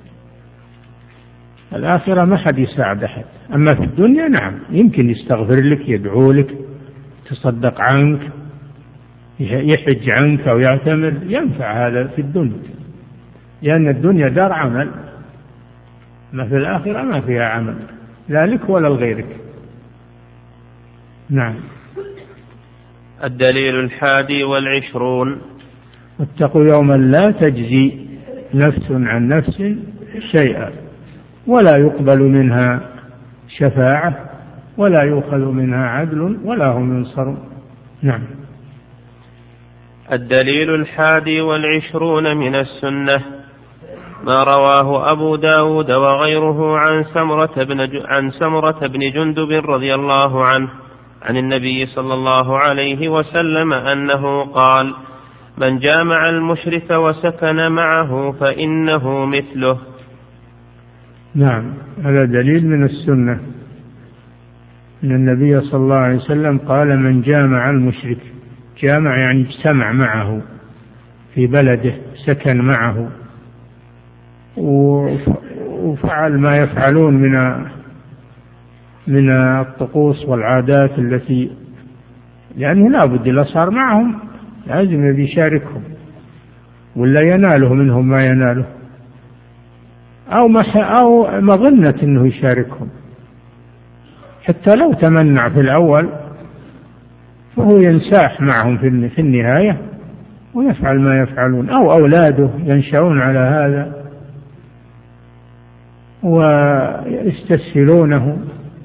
Speaker 2: الآخرة ما حد يساعد أحد. أما في الدنيا نعم، يمكن يستغفر لك، يدعو لك، تصدق عنك، يحج عنك أو يعتمر ينفع هذا في الدنيا، لأن الدنيا دار عمل، ما في الآخرة ما فيها عمل لا لك ولا لغيرك. نعم.
Speaker 1: الدليل الحادي والعشرون:
Speaker 2: واتقوا يوما لا تجزي نفس عن نفس شيئا ولا يقبل منها شفاعة ولا يؤخذ منها عدل ولا هم ينصرون. نعم.
Speaker 1: الدليل الحادي والعشرون من السنة ما رواه أبو داود وغيره عن سمرة بن, عن سمرة بن جندب رضي الله عنه عن النبي صلى الله عليه وسلم أنه قال: من جامع المشرك وسكن معه فإنه مثله.
Speaker 2: نعم، هذا دليل من السنة أن النبي صلى الله عليه وسلم قال: من جامع المشرك، جامع يعني اجتمع معه في بلده، سكن معه وفعل ما يفعلون من من الطقوس والعادات التي، لأنه لا بد إلا صار معهم لازم يبي يشاركهم ولا يناله منهم ما يناله، أو أو مظنة أنه يشاركهم، حتى لو تمنع في الأول فهو ينساح معهم في النهاية ويفعل ما يفعلون، أو أولاده ينشأون على هذا ويستسهلونه.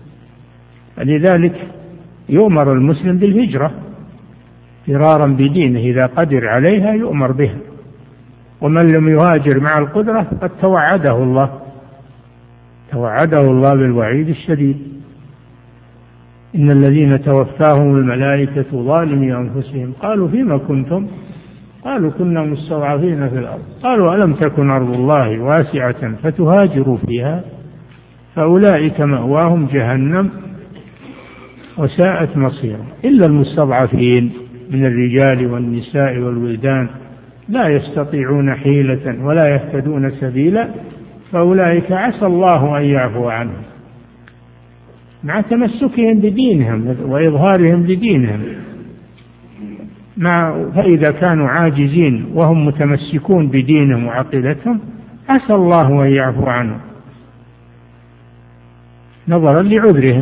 Speaker 2: لذلك يؤمر المسلم بالهجرة فرارا بدينه، إذا قدر عليها يؤمر بها، ومن لم يهاجر مع القدرة قد توعده الله توعده الله بالوعيد الشديد: إن الذين توفاهم الملائكة ظالمي أنفسهم قالوا فيما كنتم؟ قالوا كنا مستضعفين في الأرض قالوا ألم تكن أرض الله واسعة فتهاجروا فيها فأولئك مأواهم جهنم وساءت مصيرا إلا المستضعفين من الرجال والنساء والولدان لا يستطيعون حيلة ولا يهتدون سبيلا فأولئك عسى الله أن يعفو عنهم، مع تمسكهم بدينهم وإظهارهم لدينهم. مع فإذا كانوا عاجزين وهم متمسكون بدينهم وعقيدتهم عسى الله أن يعفو عنهم نظرا لعذرهم.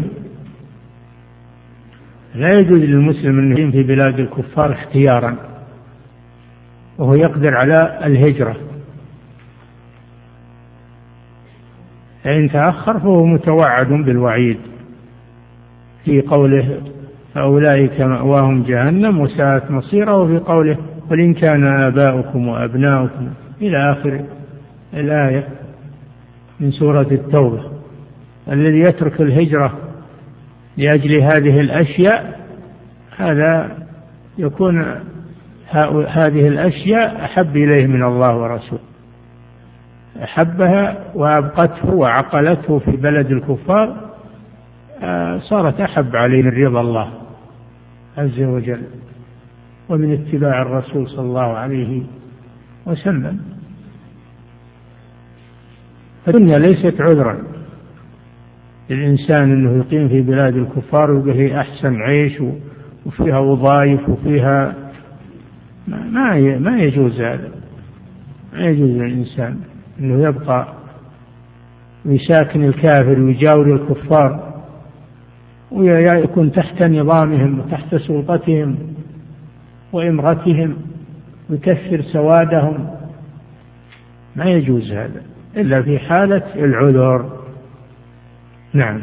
Speaker 2: لا يجوز للمسلم أن يقيم في بلاد الكفار اختيارا وهو يقدر على الهجرة، فإن تأخر فهو متوعد بالوعيد في قوله فأولئك مأواهم جهنم وساءت مصيرا، وفي قوله قل إن كان آباؤكم وأبناؤكم إلى آخر الآية من سورة التوبة. الذي يترك الهجرة لأجل هذه الأشياء هذا يكون هذه الأشياء أحب إليه من الله ورسوله، أحبها وأبقته وعقلته في بلد الكفار صارت أحب عليه من رضا الله عز وجل ومن اتباع الرسول صلى الله عليه وسلم. الدنيا ليست عذرا للإنسان أنه يقيم في بلاد الكفار ويقول هي أحسن عيش وفيها وظائف وفيها ما ما يجوز هذا، ما يجوز للإنسان أنه يبقى ويساكن الكافر ويجاور الكفار ويكون تحت نظامهم وتحت سلطتهم وإمرتهم ويكثر سوادهم، ما يجوز هذا إلا في حالة العذر. نعم.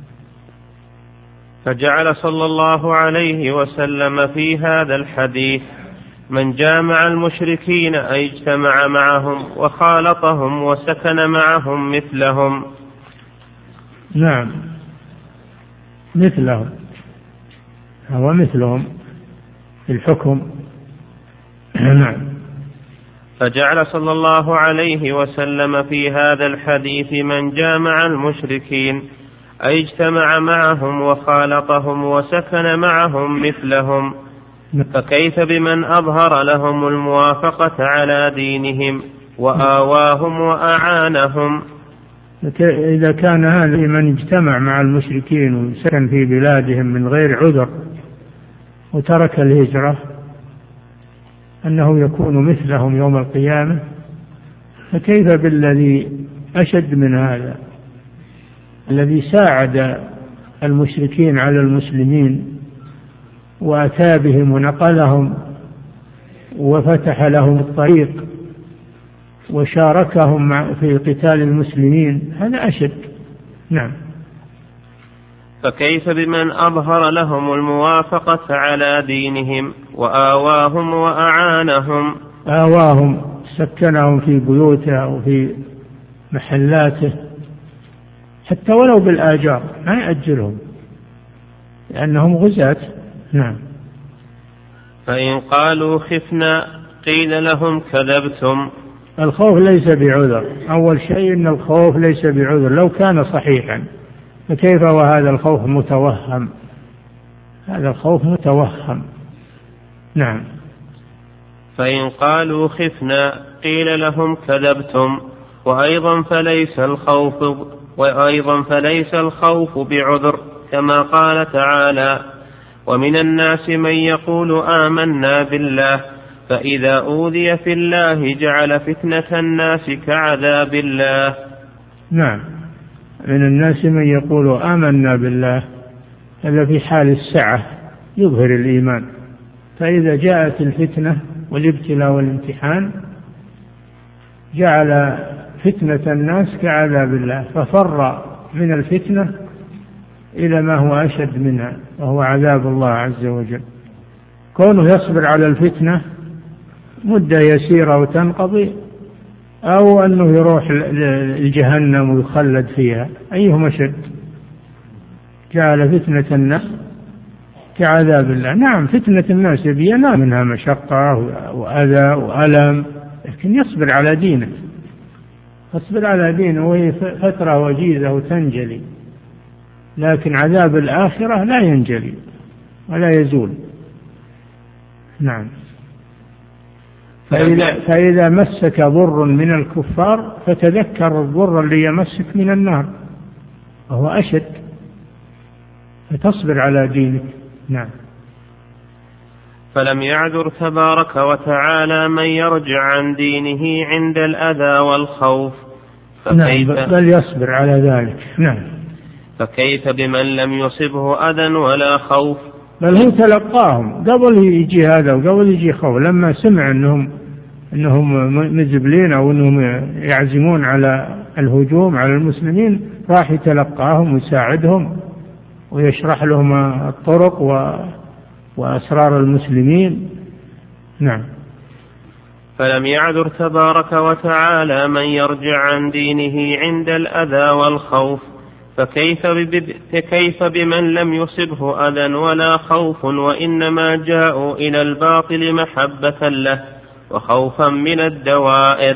Speaker 1: فجعل صلى الله عليه وسلم في هذا الحديث من جامع المشركين أي اجتمع معهم وخالطهم وسكن معهم مثلهم.
Speaker 2: نعم مثلهم، هو مثلهم في الحكم. نعم.
Speaker 1: فجعل صلى الله عليه وسلم في هذا الحديث من جامع المشركين أي اجتمع معهم وخالطهم وسكن معهم مثلهم، فكيف بمن أظهر لهم الموافقة على دينهم وآواهم وأعانهم؟
Speaker 2: إذا كان هذا من اجتمع مع المشركين وسكن في بلادهم من غير عذر وترك الهجرة أنه يكون مثلهم يوم القيامة، فكيف بالذي أشد من هذا، الذي ساعد المشركين على المسلمين وأتى بهم ونقلهم وفتح لهم الطريق وشاركهم في قتال المسلمين، هذا أشد. نعم.
Speaker 1: فكيف بمن أظهر لهم الموافقة على دينهم وآواهم وأعانهم؟
Speaker 2: آواهم، سكنهم في بيوته أو في محلاته، حتى ولو بالآجار ما يأجرهم لأنهم غزاة. نعم.
Speaker 1: فإن قالوا خفنا قيل لهم كذبتم.
Speaker 2: الخوف ليس بعذر، أول شيء أن الخوف ليس بعذر لو كان صحيحا، فكيف وهذا الخوف متوهم؟ هذا الخوف متوهم. نعم.
Speaker 1: فإن قالوا خفنا قيل لهم كذبتم. وأيضا فليس الخوف وأيضا فليس الخوف بعذر، كما قال تعالى: ومن الناس من يقول آمنا بالله فإذا أوذي في الله جعل فتنة الناس كعذاب الله.
Speaker 2: نعم. من الناس من يقول آمنا بالله، هذا في حال السعة يظهر الإيمان، فإذا جاءت الفتنة والابتلاء والامتحان جعل فتنة الناس كعذاب الله، ففر من الفتنة إلى ما هو أشد منها وهو عذاب الله عز وجل. كونه يصبر على الفتنة مدة يسيرة وتنقضي، أو أنه يروح الجهنم ويخلد فيها، أيهما شد؟ جعل فتنة الناس كعذاب الله. نعم، فتنة الناس ينال منها مشقة وأذى وألم، لكن يصبر على دينه، يصبر على دينه وهي فترة وجيزة وتنجلي، لكن عذاب الآخرة لا ينجلي ولا يزول. نعم. فإذا, فإذا مسك ضر من الكفار فتذكر الضر اللي يمسك من النار وهو أشد، فتصبر على دينك. نعم.
Speaker 1: فلم يعذر تبارك وتعالى من يرجع عن دينه عند الأذى والخوف،
Speaker 2: نعم، بل يصبر على ذلك. نعم.
Speaker 1: فكيف بمن لم يصبه أذى ولا خوف؟
Speaker 2: بل هو تلقاهم قبل يجي هذا وقبل يجي خوف، لما سمع أنهم أنهم مزبلين أو أنهم يعزمون على الهجوم على المسلمين، راح يتلقاهم ويساعدهم ويشرح لهم الطرق وأسرار المسلمين. نعم.
Speaker 1: فلم يعذر تبارك وتعالى من يرجع عن دينه عند الأذى والخوف، فكيف, فكيف بمن لم يصبه أذى ولا خوف وإنما جاءوا إلى الباطل محبة له وخوفا من الدوائر؟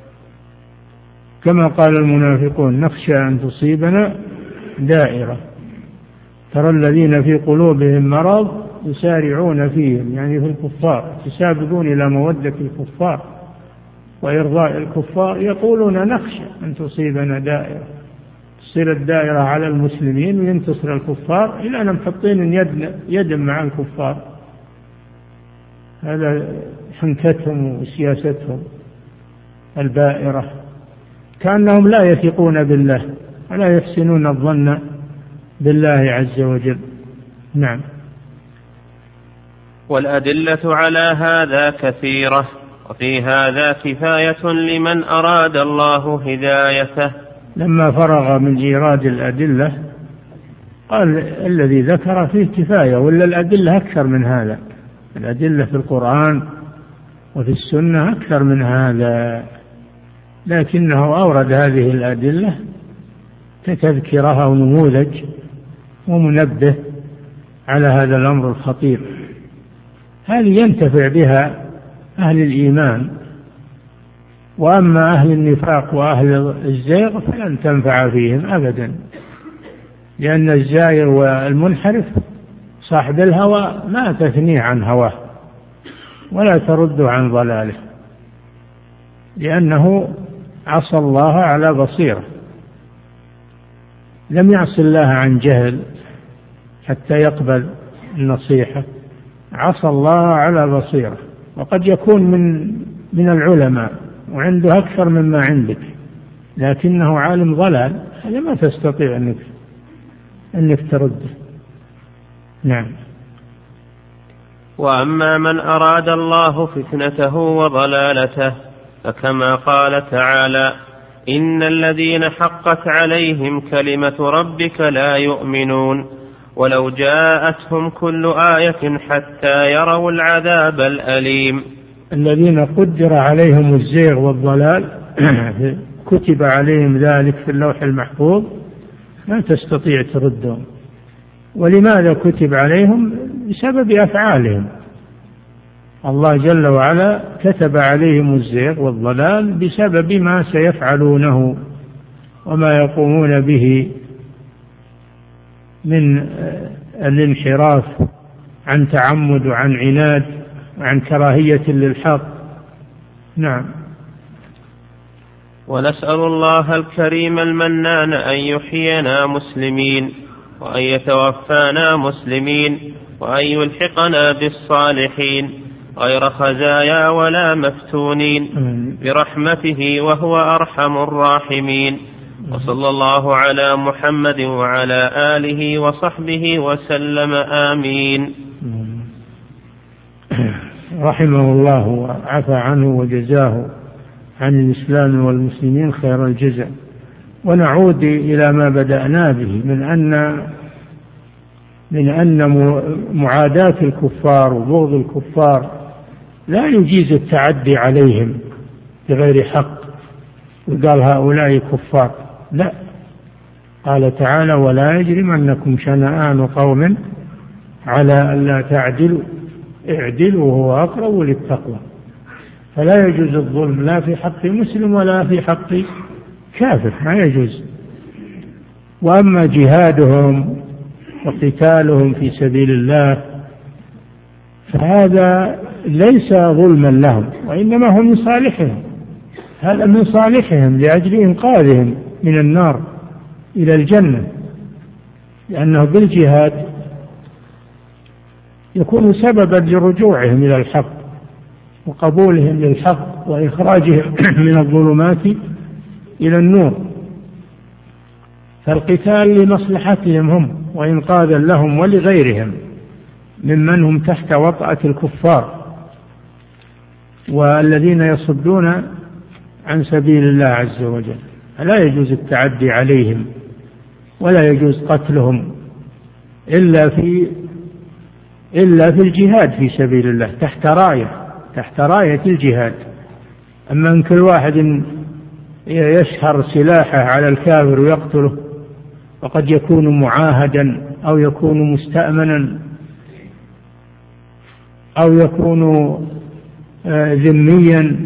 Speaker 2: كما قال المنافقون: نخشى أن تصيبنا دائرة. ترى الذين في قلوبهم مرض يسارعون فيهم، يعني في الكفار، يسابقون إلى مودة الكفار وإرضاء الكفار، يقولون: نخشى أن تصيبنا دائرة، تصير الدائرة على المسلمين وينتصر الكفار إلى أن محطين يد, يد مع الكفار. هذا حنكتهم وسياستهم البائرة، كأنهم لا يثقون بالله ولا يحسنون الظن بالله عز وجل. نعم.
Speaker 1: والأدلة على هذا كثيرة، وفي هذا كفاية لمن أراد الله هدايته.
Speaker 2: لما فرغ من إيراد الأدلة قال: الذي ذكر فيه كفاية، ولا الأدلة أكثر من هذا، الأدلة في القرآن وفي السنة أكثر من هذا، لكنه أورد هذه الأدلة كتذكرها ونموذج ومنبه على هذا الأمر الخطير. هذه ينتفع بها أهل الإيمان، وأما أهل النفاق وأهل الزيغ فلن تنفع فيهم أبدا، لأن الزائر والمنحرف صاحب الهوى ما تثنيه عن هواه ولا ترد عن ضلاله، لأنه عصى الله على بصيرة، لم يعص الله عن جهل حتى يقبل النصيحة، عصى الله على بصيرة، وقد يكون من من العلماء وعنده أكثر مما عندك، لكنه عالم ضلال، هذا ما تستطيع أنك أنك ترده. نعم.
Speaker 1: وأما من أراد الله فتنته وضلالته فكما قال تعالى: إن الذين حقت عليهم كلمة ربك لا يؤمنون ولو جاءتهم كل آية حتى يروا العذاب الأليم.
Speaker 2: الذين قدر عليهم الزيغ والضلال كتب عليهم ذلك في اللوح المحفوظ، لا تستطيع تردهم. ولماذا كتب عليهم؟ بسبب أفعالهم. الله جل وعلا كتب عليهم الزيغ والضلال بسبب ما سيفعلونه وما يقومون به من الانحراف عن تعمد وعن عناد وعن كراهية للحق. نعم.
Speaker 1: ونسأل الله الكريم المنان أن يحيينا مسلمين وأن يتوفانا مسلمين وأن يلحقنا بالصالحين غير خزايا ولا مفتونين برحمته وهو أرحم الراحمين. وصلى الله على محمد وعلى آله وصحبه وسلم. آمين.
Speaker 2: رحمه الله وعفى عنه وجزاه عن الإسلام والمسلمين خير الجزاء. ونعود إلى ما بدأنا به من أن من أن معاداة الكفار وبغض الكفار لا يجيز التعدي عليهم بغير حق وقال هؤلاء كفار، لا. قال تعالى: ولا يجرمنكم شنآن قوم على ألا تعدلوا اعدلوا هو أقرب للتقوى. فلا يجوز الظلم لا في حق مسلم ولا في حق كافر، ما يجوز. وأما جهادهم وقتالهم في سبيل الله فهذا ليس ظلما لهم، وإنما هو من صالحهم، هذا من صالحهم لأجل إنقاذهم من النار إلى الجنة، لأنه بالجهاد يكون سببا لرجوعهم إلى الحق وقبولهم للحق وإخراجهم من الظلمات إلى النور. فالقتال لمصلحتهم هم وإنقاذا لهم ولغيرهم ممن هم تحت وطأة الكفار والذين يصدون عن سبيل الله عز وجل. لا يجوز التعدي عليهم ولا يجوز قتلهم إلا في إلا في الجهاد في سبيل الله تحت راية تحت راية الجهاد. أما أن كل واحد يشهر سلاحه على الكافر ويقتله، وقد يكون معاهدا أو يكون مستأمنا أو يكون ذميا،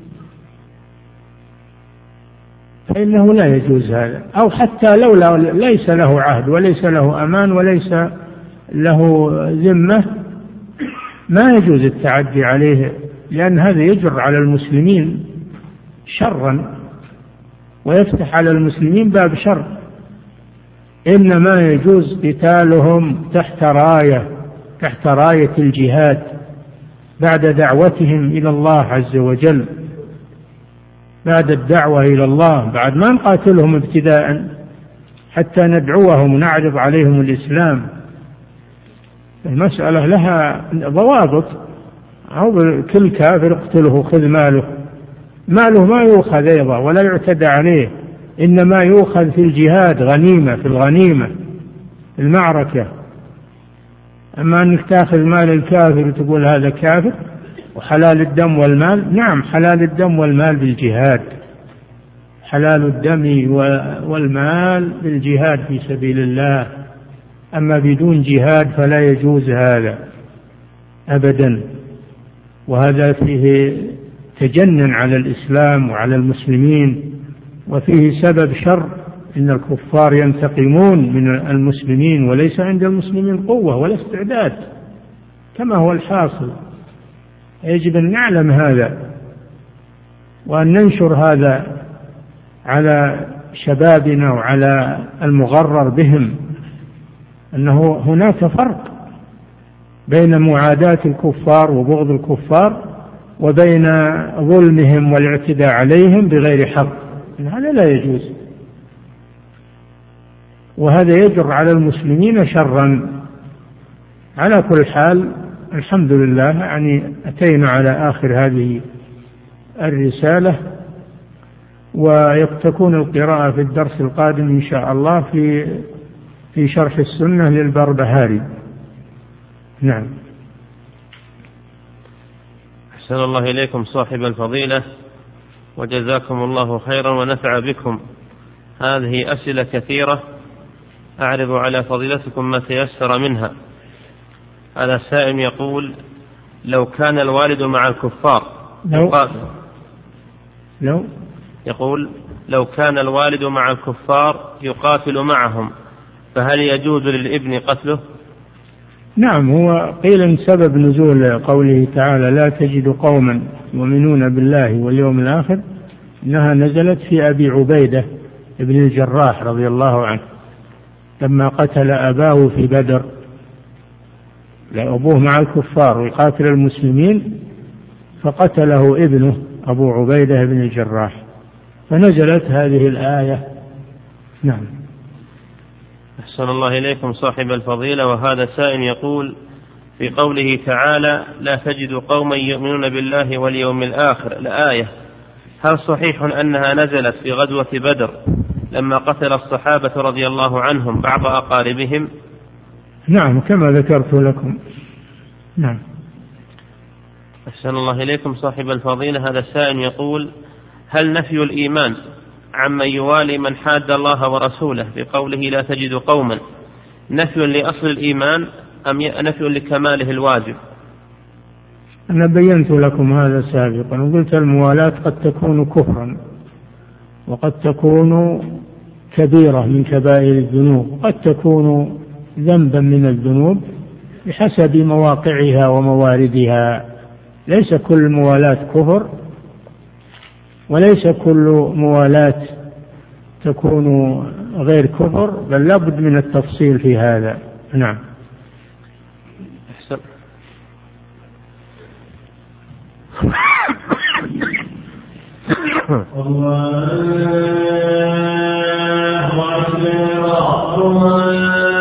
Speaker 2: فإنه لا يجوز هذا. أو حتى لو ليس له عهد وليس له أمان وليس له ذمة، ما يجوز التعدي عليه، لأن هذا يجر على المسلمين شرا ويفتح على المسلمين باب شر. إنما يجوز قتالهم تحت راية تحت راية الجهاد بعد دعوتهم إلى الله عز وجل، بعد الدعوة إلى الله، بعد ما نقاتلهم ابتداء حتى ندعوهم ونعرض عليهم الإسلام. المسألة لها ضوابط، أو كل كافر اقتله خذ ماله، ماله ما يؤخذ أيضا ولا يعتدى عليه، إنما يؤخذ في الجهاد غنيمة، في الغنيمة المعركة. أما أنك تأخذ مال الكافر وتقول هذا كافر وحلال الدم والمال، نعم حلال الدم والمال بالجهاد، حلال الدم والمال بالجهاد في سبيل الله. أما بدون جهاد فلا يجوز هذا أبدا، وهذا فيه تجنن على الإسلام وعلى المسلمين، وفيه سبب شر. إن الكفار ينتقمون من المسلمين وليس عند المسلمين قوة ولا استعداد كما هو الحاصل. يجب أن نعلم هذا وأن ننشر هذا على شبابنا وعلى المغرر بهم، أنه هناك فرق بين معاداة الكفار وبغض الكفار وبين ظلمهم والاعتداء عليهم بغير حق، هذا لا يجوز، وهذا يجر على المسلمين شرا. على كل حال الحمد لله، يعني أتينا على آخر هذه الرسالة، وتكون القراءة في الدرس القادم إن شاء الله في في شرح السنة للبربهاري. نعم.
Speaker 1: أحسن الله إليكم صاحب الفضيلة، وجزاكم الله خيرا ونفع بكم. هذه أسئلة كثيرة أعرض على فضيلتكم ما تيسر منها. هذا سائل يقول: لو كان الوالد مع الكفار
Speaker 2: لو, لو
Speaker 1: يقول لو كان الوالد مع الكفار يقاتل معهم، فهل يجوز للابن قتله؟
Speaker 2: نعم، هو قيل إن سبب نزول قوله تعالى لا تجد قوما يؤمنون بالله واليوم الآخر إنها نزلت في أبي عبيدة ابن الجراح رضي الله عنه لما قتل أباه في بدر. أبوه مع الكفار ويقاتل المسلمين، فقتله ابنه أبو عبيدة بن الجراح، فنزلت هذه الآية. نعم.
Speaker 1: أحسن الله إليكم صاحب الفضيلة، وهذا سائل يقول: في قوله تعالى لا تجد قوما يؤمنون بالله واليوم الآخر الآية، هل صحيح أنها نزلت في غزوة بدر لما قتل الصحابة رضي الله عنهم بعض أقاربهم؟
Speaker 2: نعم، كما ذكرت لكم. نعم.
Speaker 1: أحسن الله إليكم صاحب الفضيلة، هذا السائل يقول: هل نفي الإيمان عمن يوالي من حاد الله ورسوله بقوله لا تجد قوما نفي لأصل الإيمان أم نفي لكماله الواجب؟
Speaker 2: أنا بينت لكم هذا سابقا وقلت الموالاة قد تكون كفرا، وقد تكون كبيرة من كبائر الذنوب، وقد تكون ذنبا من الذنوب بحسب مواقعها ومواردها. ليس كل موالاة كفر، وليس كل موالاة تكون غير كفر، بل لابد من التفصيل في هذا. نعم.
Speaker 1: أحسن. الله أكبر.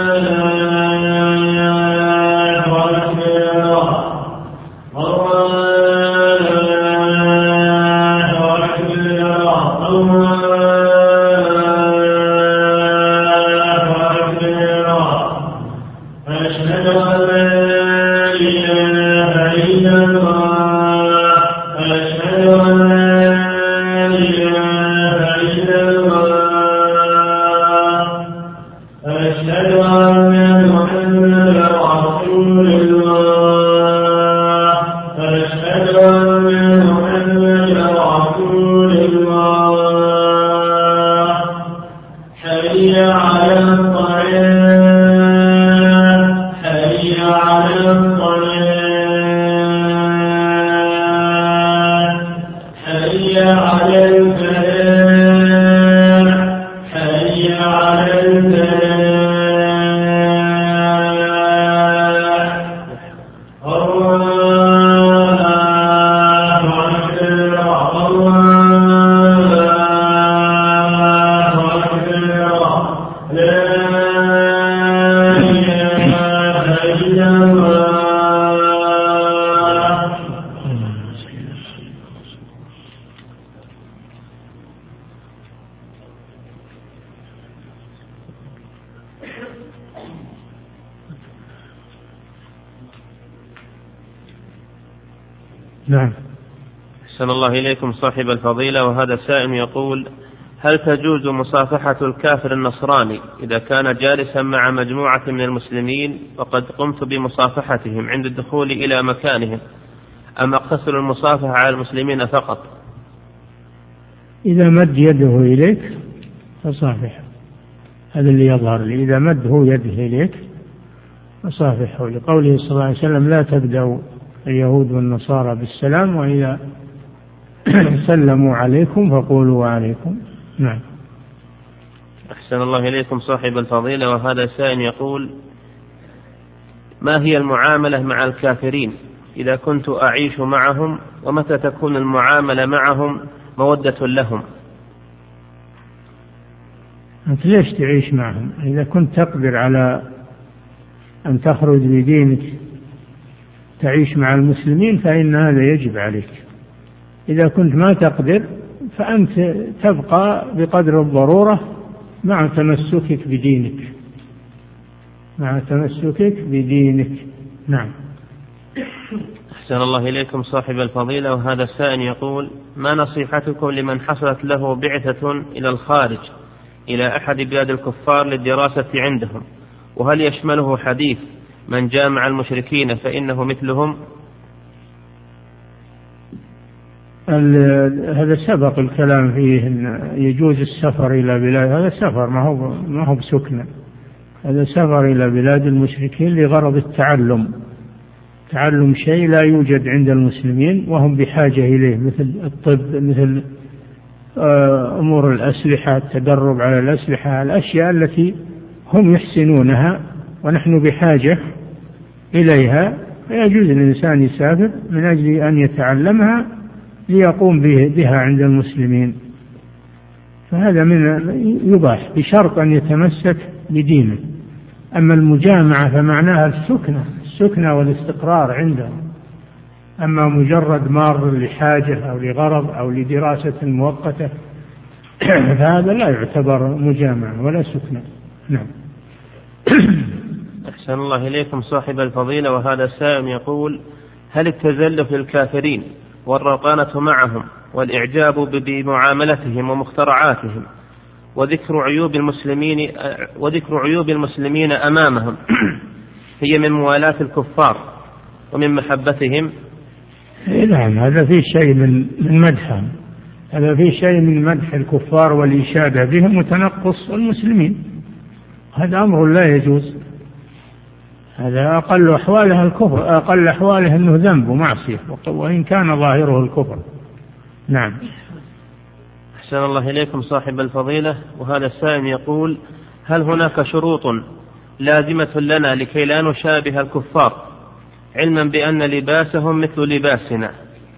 Speaker 2: نعم.
Speaker 1: أحسن الله إليكم صاحب الفضيلة، وهذا سائل يقول: هل تجوز مصافحة الكافر النصراني إذا كان جالسا مع مجموعة من المسلمين وقد قمت بمصافحتهم عند الدخول إلى مكانهم، أم أقتصر المصافحة على المسلمين فقط؟
Speaker 2: إذا مد يده إليك فصافحه، هذا اللي يظهر لي. إذا مده يده إليك فصافحه، لقوله صلى الله عليه وسلم لا تبدأوا اليهود والنصارى بالسلام، وإذا سلموا عليكم فقولوا وعليكم. نعم.
Speaker 1: أحسن الله إليكم صاحب الفضيلة، وهذا سائل يقول: ما هي المعاملة مع الكافرين إذا كنت أعيش معهم، ومتى تكون المعاملة معهم مودة لهم؟
Speaker 2: أنت ليش تعيش معهم؟ إذا كنت تقدر على أن تخرج بدينك تعيش مع المسلمين فإن هذا يجب عليك. إذا كنت ما تقدر فأنت تبقى بقدر الضرورة مع تمسكك بدينك مع تمسكك بدينك نعم.
Speaker 1: أحسن الله إليكم صاحب الفضيلة. وهذا السائل يقول: ما نصيحتكم لمن حصلت له بعثة إلى الخارج إلى أحد بلاد الكفار للدراسة عندهم، وهل يشمله حديث من جامع المشركين فإنه مثلهم؟
Speaker 2: هذا سبق الكلام فيه إن يجوز السفر إلى بلاد، هذا سفر ما هو ما هو بسكنة، هذا سفر إلى بلاد المشركين لغرض التعلم، تعلم شيء لا يوجد عند المسلمين وهم بحاجة إليه، مثل الطب، مثل أمور الأسلحة، التدرب على الأسلحة، الأشياء التي هم يحسنونها ونحن بحاجة إليها، فيجوز الإنسان يسافر من أجل أن يتعلمها ليقوم بها عند المسلمين، فهذا من يباح بشرط أن يتمسك بدينه. أما المجامعة فمعناها السكنة السكنة والاستقرار عندهم، أما مجرد مار لحاجة أو لغرض أو لدراسة مؤقتة فهذا لا يعتبر مجامعة ولا سكنة. نعم.
Speaker 1: أحسن الله إليكم صاحب الفضيلة. وهذا السائل يقول: هل التزلف للكافرين والرقانة معهم والإعجاب بمعاملتهم ومخترعاتهم وذكر عيوب المسلمين وذكر عيوب المسلمين أمامهم هي من موالاة الكفار ومن محبتهم؟
Speaker 2: نعم، هذا فيه شيء من من مدحهم، هذا فيه شيء من مدح الكفار والإشادة بهم وتنقص المسلمين، هذا أمر لا يجوز، هذا أقل أحوالها الكفر، أقل أحواله أنه ذنب ومعصية وإن كان ظاهره الكفر. نعم.
Speaker 1: أحسن الله إليكم صاحب الفضيلة. وهذا السائل يقول: هل هناك شروط لازمة لنا لكي لا نشابه الكفار علما بأن لباسهم مثل لباسنا؟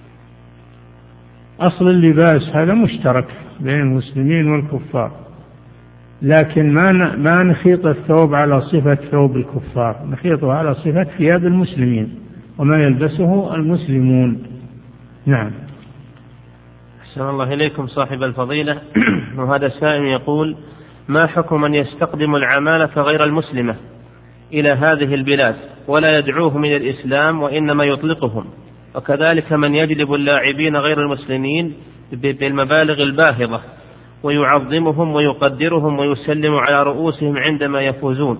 Speaker 2: أصل اللباس هذا مشترك بين المسلمين والكفار، لكن ما ما نخيط الثوب على صفة ثوب الكفار، نخيطه على صفة ثياب المسلمين وما يلبسه المسلمون. نعم.
Speaker 1: أحسن الله إليكم صاحب الفضيلة. وهذا السائل يقول: ما حكم من يستقدم العمالة غير المسلمة إلى هذه البلاد ولا يدعوهم إلى الإسلام وإنما يطلقهم، وكذلك من يجلب اللاعبين غير المسلمين بالمبالغ الباهظة ويعظمهم ويقدرهم ويسلم على رؤوسهم عندما يفوزون؟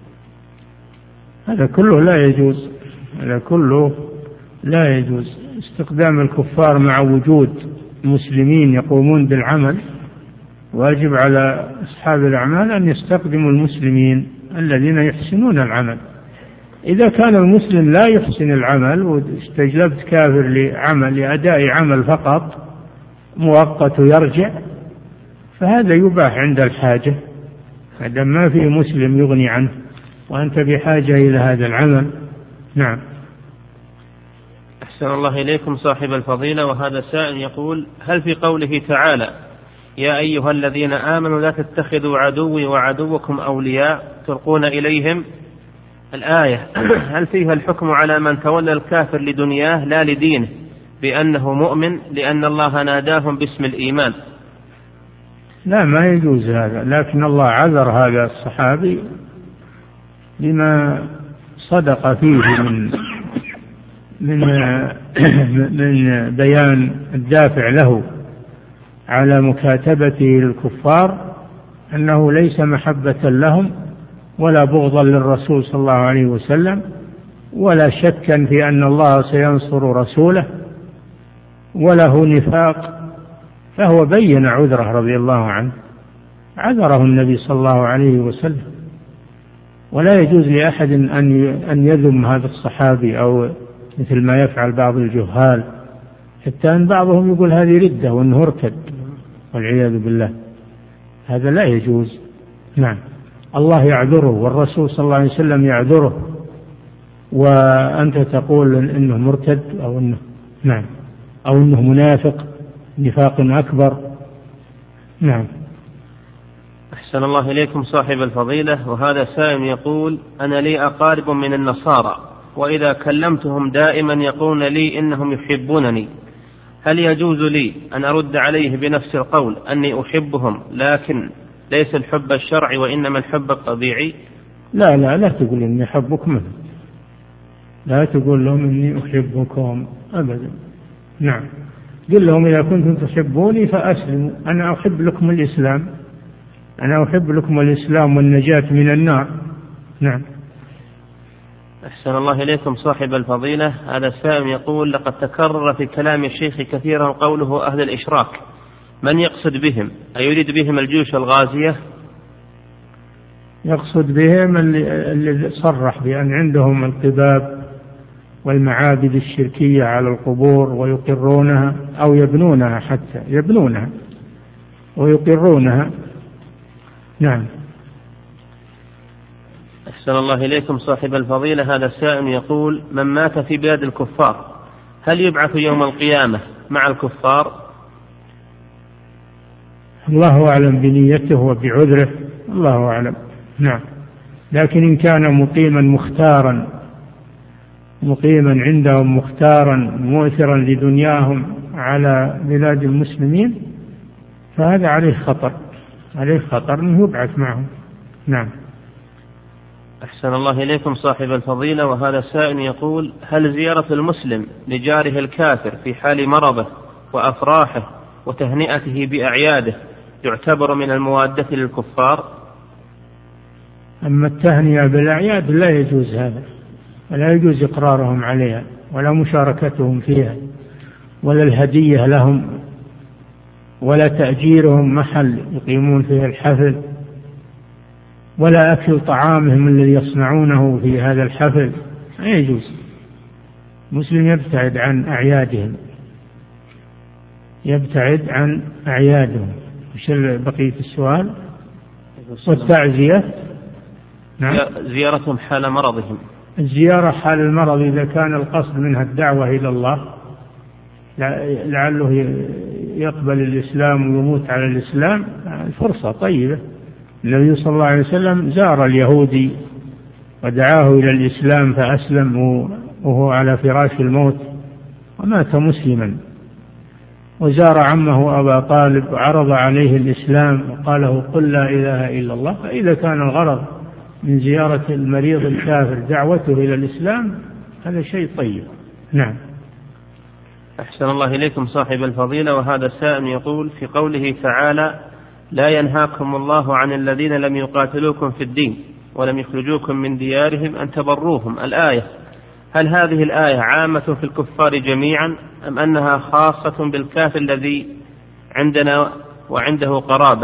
Speaker 2: هذا كله لا يجوز، هذا كله لا يجوز. استخدام الكفار مع وجود مسلمين يقومون بالعمل، واجب على أصحاب الأعمال أن يستخدموا المسلمين الذين يحسنون العمل. إذا كان المسلم لا يحسن العمل واستجلبت كافر لعمل لأداء عمل فقط مؤقت يرجع، فهذا يباح عند الحاجة، هذا ما في مسلم يغني عنه وأنت بحاجة إلى هذا العمل. نعم.
Speaker 1: أحسن الله إليكم صاحب الفضيلة. وهذا سائل يقول: هل في قوله تعالى: يا أيها الذين آمنوا لا تتخذوا عدوي وعدوكم أولياء تلقون إليهم، الآية، هل فيها الحكم على من تولى الكافر لدنياه لا لدينه بأنه مؤمن لأن الله ناداهم باسم الإيمان؟
Speaker 2: لا، ما يجوز هذا، لكن الله عذر هذا الصحابي بما صدق فيه من من من بيان الدافع له على مكاتبته للكفار، أنه ليس محبة لهم ولا بغضا للرسول صلى الله عليه وسلم ولا شكا في أن الله سينصر رسوله وله نفاق، فهو بين عذره رضي الله عنه، عذره النبي صلى الله عليه وسلم. ولا يجوز لأحد أن يذم هذا الصحابي أو مثل ما يفعل بعض الجهال، حتى أن بعضهم يقول هذه ردة وأنه ارتد والعياذ بالله، هذا لا يجوز. نعم. الله يعذره والرسول صلى الله عليه وسلم يعذره وأنت تقول إنه مرتد أو إنه نعم أو إنه منافق نفاق أكبر. نعم.
Speaker 1: أحسن الله إليكم صاحب الفضيلة. وهذا سائل يقول: أنا لي أقارب من النصارى، وإذا كلمتهم دائما يقولون لي إنهم يحبونني، هل يجوز لي أن أرد عليه بنفس القول أني أحبهم لكن ليس الحب الشرعي وإنما الحب الطبيعي؟
Speaker 2: لا لا لا تقول إني أحبك منهم، لا تقول لهم إني أحبكم أبدا. نعم، قل لهم إذا كنتم تحبوني فأسلموا، أنا أحب لكم الإسلام، أنا أحب لكم الإسلام والنجاة من النار. نعم.
Speaker 1: أحسن الله إليكم صاحب الفضيلة. هذا السائل يقول: لقد تكرر في كلام الشيخ كثيرا قوله أهل الإشراك، من يقصد بهم؟ أيريد بهم الجيوش الغازية؟
Speaker 2: يقصد بهم اللي صرح بأن عندهم القباب والمعابد الشركية على القبور ويقرونها أو يبنونها، حتى يبنونها ويقرونها. نعم.
Speaker 1: أحسن الله إليكم صاحب الفضيلة. هذا السائل يقول: من مات في بلاد الكفار هل يبعث يوم القيامة مع الكفار؟
Speaker 2: الله أعلم بنيته وبعذره، الله أعلم. نعم. لكن إن كان مقيما مختارا مقيما عندهم مختارا مؤثرا لدنياهم على بلاد المسلمين فهذا عليه خطر، عليه خطر أنه يبعث معهم. نعم.
Speaker 1: أحسن الله إليكم صاحب الفضيلة. وهذا سائل يقول: هل زيارة المسلم لجاره الكافر في حال مرضه وأفراحه وتهنئته بأعياده يعتبر من الموادة للكفار؟
Speaker 2: أما التهنئة بالأعياد لا يجوز هذا، ولا يجوز إقرارهم عليها ولا مشاركتهم فيها ولا الهدية لهم ولا تأجيرهم محل يقيمون فيه الحفل ولا أكل طعامهم الذي يصنعونه في هذا الحفل، لا يجوز. مسلم يبتعد عن أعيادهم، يبتعد عن أعيادهم. وش بقية السؤال؟ والتعزية.
Speaker 1: نعم. زيارتهم حال مرضهم.
Speaker 2: الزيارة حال المرض إذا كان القصد منها الدعوة إلى الله لعله يقبل الإسلام ويموت على الإسلام، فرصة طيبة. النبي صلى الله عليه وسلم زار اليهودي ودعاه إلى الإسلام فأسلم وهو على فراش الموت ومات مسلما، وزار عمه أبا طالب وعرض عليه الإسلام وقال له: قل لا إله إلا الله. فإذا كان الغرض من زيارة المريض الكافر دعوته إلى الإسلام هذا شيء طيب. نعم.
Speaker 1: أحسن الله إليكم صاحب الفضيلة. وهذا السائل يقول: في قوله تعالى: لا ينهاكم الله عن الذين لم يقاتلوكم في الدين ولم يخرجوكم من ديارهم أن تبروهم، الآية، هل هذه الآية عامة في الكفار جميعا أم أنها خاصة بالكافر الذي عندنا وعنده قرابة؟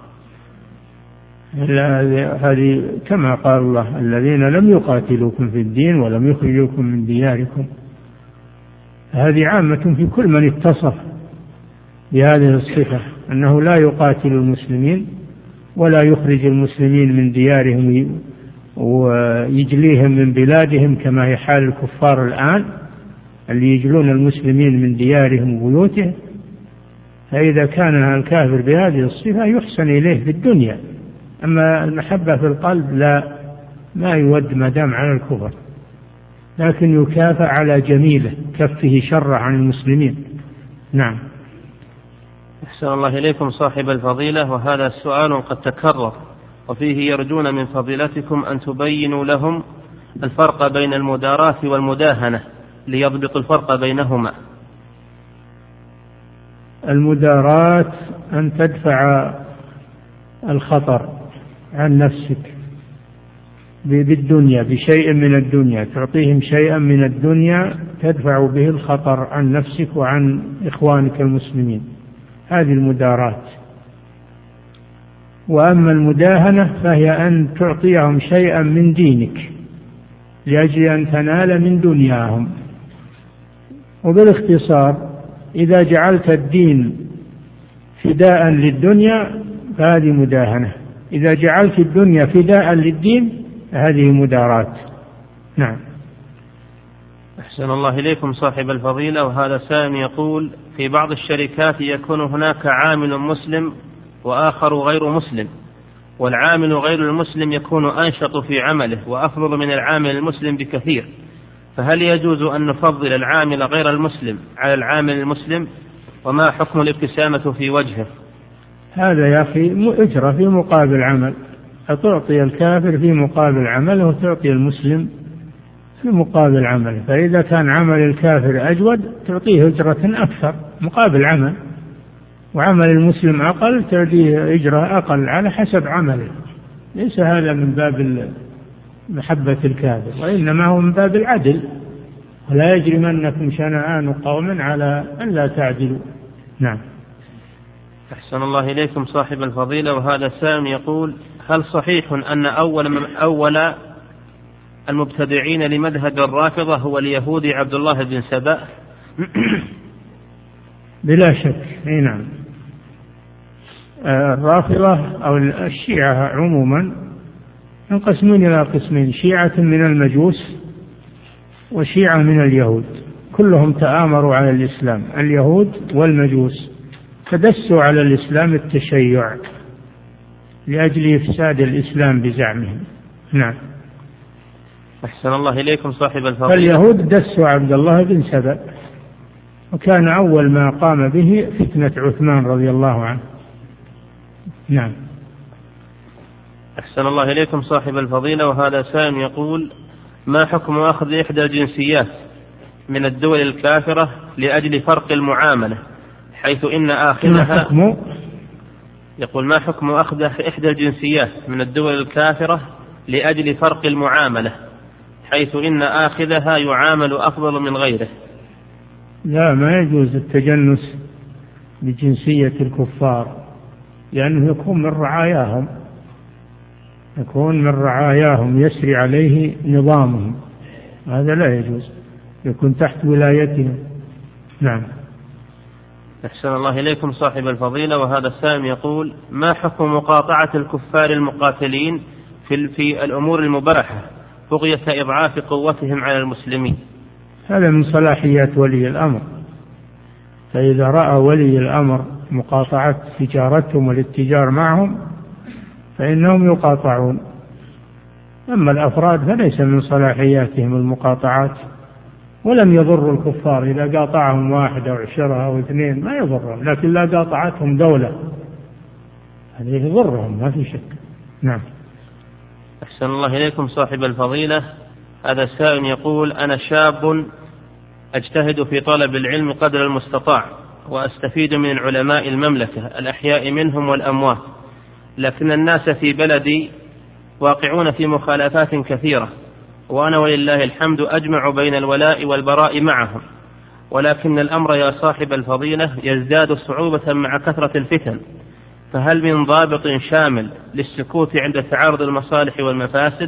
Speaker 2: هذه كما قال الله: الذين لم يقاتلوكم في الدين ولم يخرجوكم من دياركم، هذه عامة في كل من اتصف بهذه الصفة، أنه لا يقاتل المسلمين ولا يخرج المسلمين من ديارهم ويجليهم من بلادهم كما هي حال الكفار الآن اللي يجلون المسلمين من ديارهم وبيوتهم. فإذا كان الكافر بهذه الصفة يحسن إليه في الدنيا، أما المحبة في القلب لا، ما يود ما دام على الكفر، لكن يكافأ على جميله كفه شر عن المسلمين. نعم.
Speaker 1: أحسن الله إليكم صاحب الفضيلة. وهذا السؤال قد تكرر وفيه يرجون من فضيلتكم أن تبينوا لهم الفرق بين المداراة والمداهنة ليضبطوا الفرق بينهما.
Speaker 2: المداراة أن تدفع الخطر عن نفسك بالدنيا، بشيء من الدنيا، تعطيهم شيئا من الدنيا تدفع به الخطر عن نفسك وعن إخوانك المسلمين، هذه المداراة. وأما المداهنة فهي أن تعطيهم شيئا من دينك لأجل أن تنال من دنياهم. وبالاختصار إذا جعلت الدين فداء للدنيا فهذه مداهنة، إذا جعلت الدنيا فداء للدين هذه مداراة. نعم.
Speaker 1: أحسن الله إليكم صاحب الفضيلة، وهذا سائل يقول: في بعض الشركات يكون هناك عامل مسلم وآخر غير مسلم، والعامل غير المسلم يكون أنشط في عمله وأفضل من العامل المسلم بكثير، فهل يجوز أن نفضل العامل غير المسلم على العامل المسلم؟ وما حكم الابتسامة في وجهه؟
Speaker 2: هذا يا أخي أجرة في مقابل عمل، تعطي الكافر في مقابل عمله وتعطي المسلم في مقابل عمله، فإذا كان عمل الكافر أجود تعطيه أجرة أكثر مقابل عمل، وعمل المسلم أقل تعطيه أجرة أقل على حسب عمله. ليس هذا من باب محبة الكافر، وإنما هو من باب العدل. ولا يجرمنكم شنآن قوم على أن لا تعدلوا. نعم.
Speaker 1: أحسن الله إليكم صاحب الفضيلة، وهذا سائل يقول: هل صحيح أن أول أول المبتدعين لمذهب الرافضة هو اليهودي عبد الله بن سبأ؟
Speaker 2: بلا شك. اي نعم. الرافضة أو الشيعة عموما ينقسمون إلى قسمين: شيعة من المجوس وشيعة من اليهود، كلهم تآمروا على الإسلام. اليهود والمجوس تدسوا على الإسلام التشيع لأجل إفساد الإسلام بزعمهم. نعم.
Speaker 1: أحسن الله إليكم صاحب الفضيلة.
Speaker 2: فاليهود دسوا عبد الله بن سبأ، وكان أول ما قام به فتنة عثمان رضي الله عنه. نعم.
Speaker 1: أحسن الله إليكم صاحب الفضيلة، وهذا سائل يقول: ما حكم أخذ إحدى الجنسيات من الدول الكافرة لأجل فرق المعاملة، حيث إن آخذها
Speaker 2: حكم
Speaker 1: يقول ما حكم أخذ إحدى الجنسيات من الدول الكافرة لأجل فرق المعاملة، حيث إن آخذها يعامل أفضل من غيره؟
Speaker 2: لا، ما يجوز التجنس بجنسية الكفار، لأنه يكون من رعاياهم يكون من رعاياهم يسري عليه نظامهم، هذا لا يجوز، يكون تحت ولايتهم. نعم.
Speaker 1: أحسن الله إليكم صاحب الفضيلة، وهذا السائل يقول: ما حكم مقاطعة الكفار المقاتلين في, في الأمور المباحة بغية إضعاف قوتهم على المسلمين؟
Speaker 2: هذا من صلاحيات ولي الأمر، فإذا رأى ولي الأمر مقاطعة تجارتهم والاتجار معهم فإنهم يقاطعون. أما الأفراد فليس من صلاحياتهم المقاطعات، ولم يضروا الكفار إذا قاطعهم واحد أو عشرة أو اثنين ما يضرهم، لكن لا قاطعتهم دولة هذه يضرهم ما في شك. نعم.
Speaker 1: أحسن الله إليكم صاحب الفضيلة، هذا السائل يقول: أنا شاب أجتهد في طلب العلم قدر المستطاع وأستفيد من علماء المملكة الأحياء منهم والأموات، لكن الناس في بلدي واقعون في مخالفات كثيرة، وأنا ولله الحمد أجمع بين الولاء والبراء معهم، ولكن الأمر يا صاحب الفضيلة يزداد صعوبة مع كثرة الفتن، فهل من ضابط شامل للسكوت عند تعارض المصالح والمفاسد؟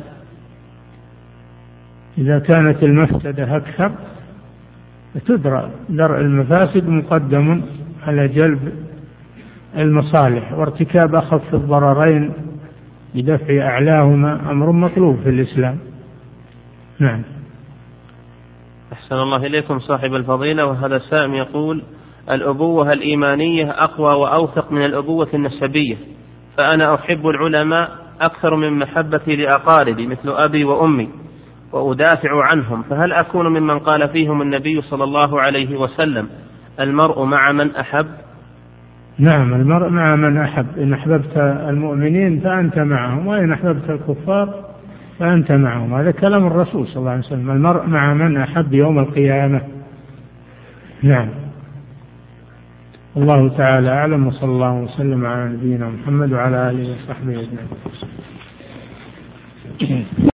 Speaker 2: إذا كانت المفسدة أكثر فتدرأ، درء المفاسد مقدم على جلب المصالح، وارتكاب أخف الضررين بدفع أعلاهما أمر مطلوب في الإسلام. نعم.
Speaker 1: أحسن الله إليكم صاحب الفضيلة، وهذا السائل يقول: الأبوة الإيمانية أقوى وأوثق من الأبوة النسبية، فأنا أحب العلماء أكثر من محبتي لأقاربي مثل أبي وأمي وأدافع عنهم، فهل أكون ممن قال فيهم النبي صلى الله عليه وسلم: المرء مع من أحب؟
Speaker 2: نعم، المرء مع من أحب، إن أحببت المؤمنين فأنت معهم، وإن أحببت الكفار فأنت معهم، هذا كلام الرسول صلى الله عليه وسلم: المرء مع من أحب يوم القيامة. نعم. الله تعالى أعلم، وصلى الله وسلم على نبينا محمد وعلى آله وصحبه أجمعين.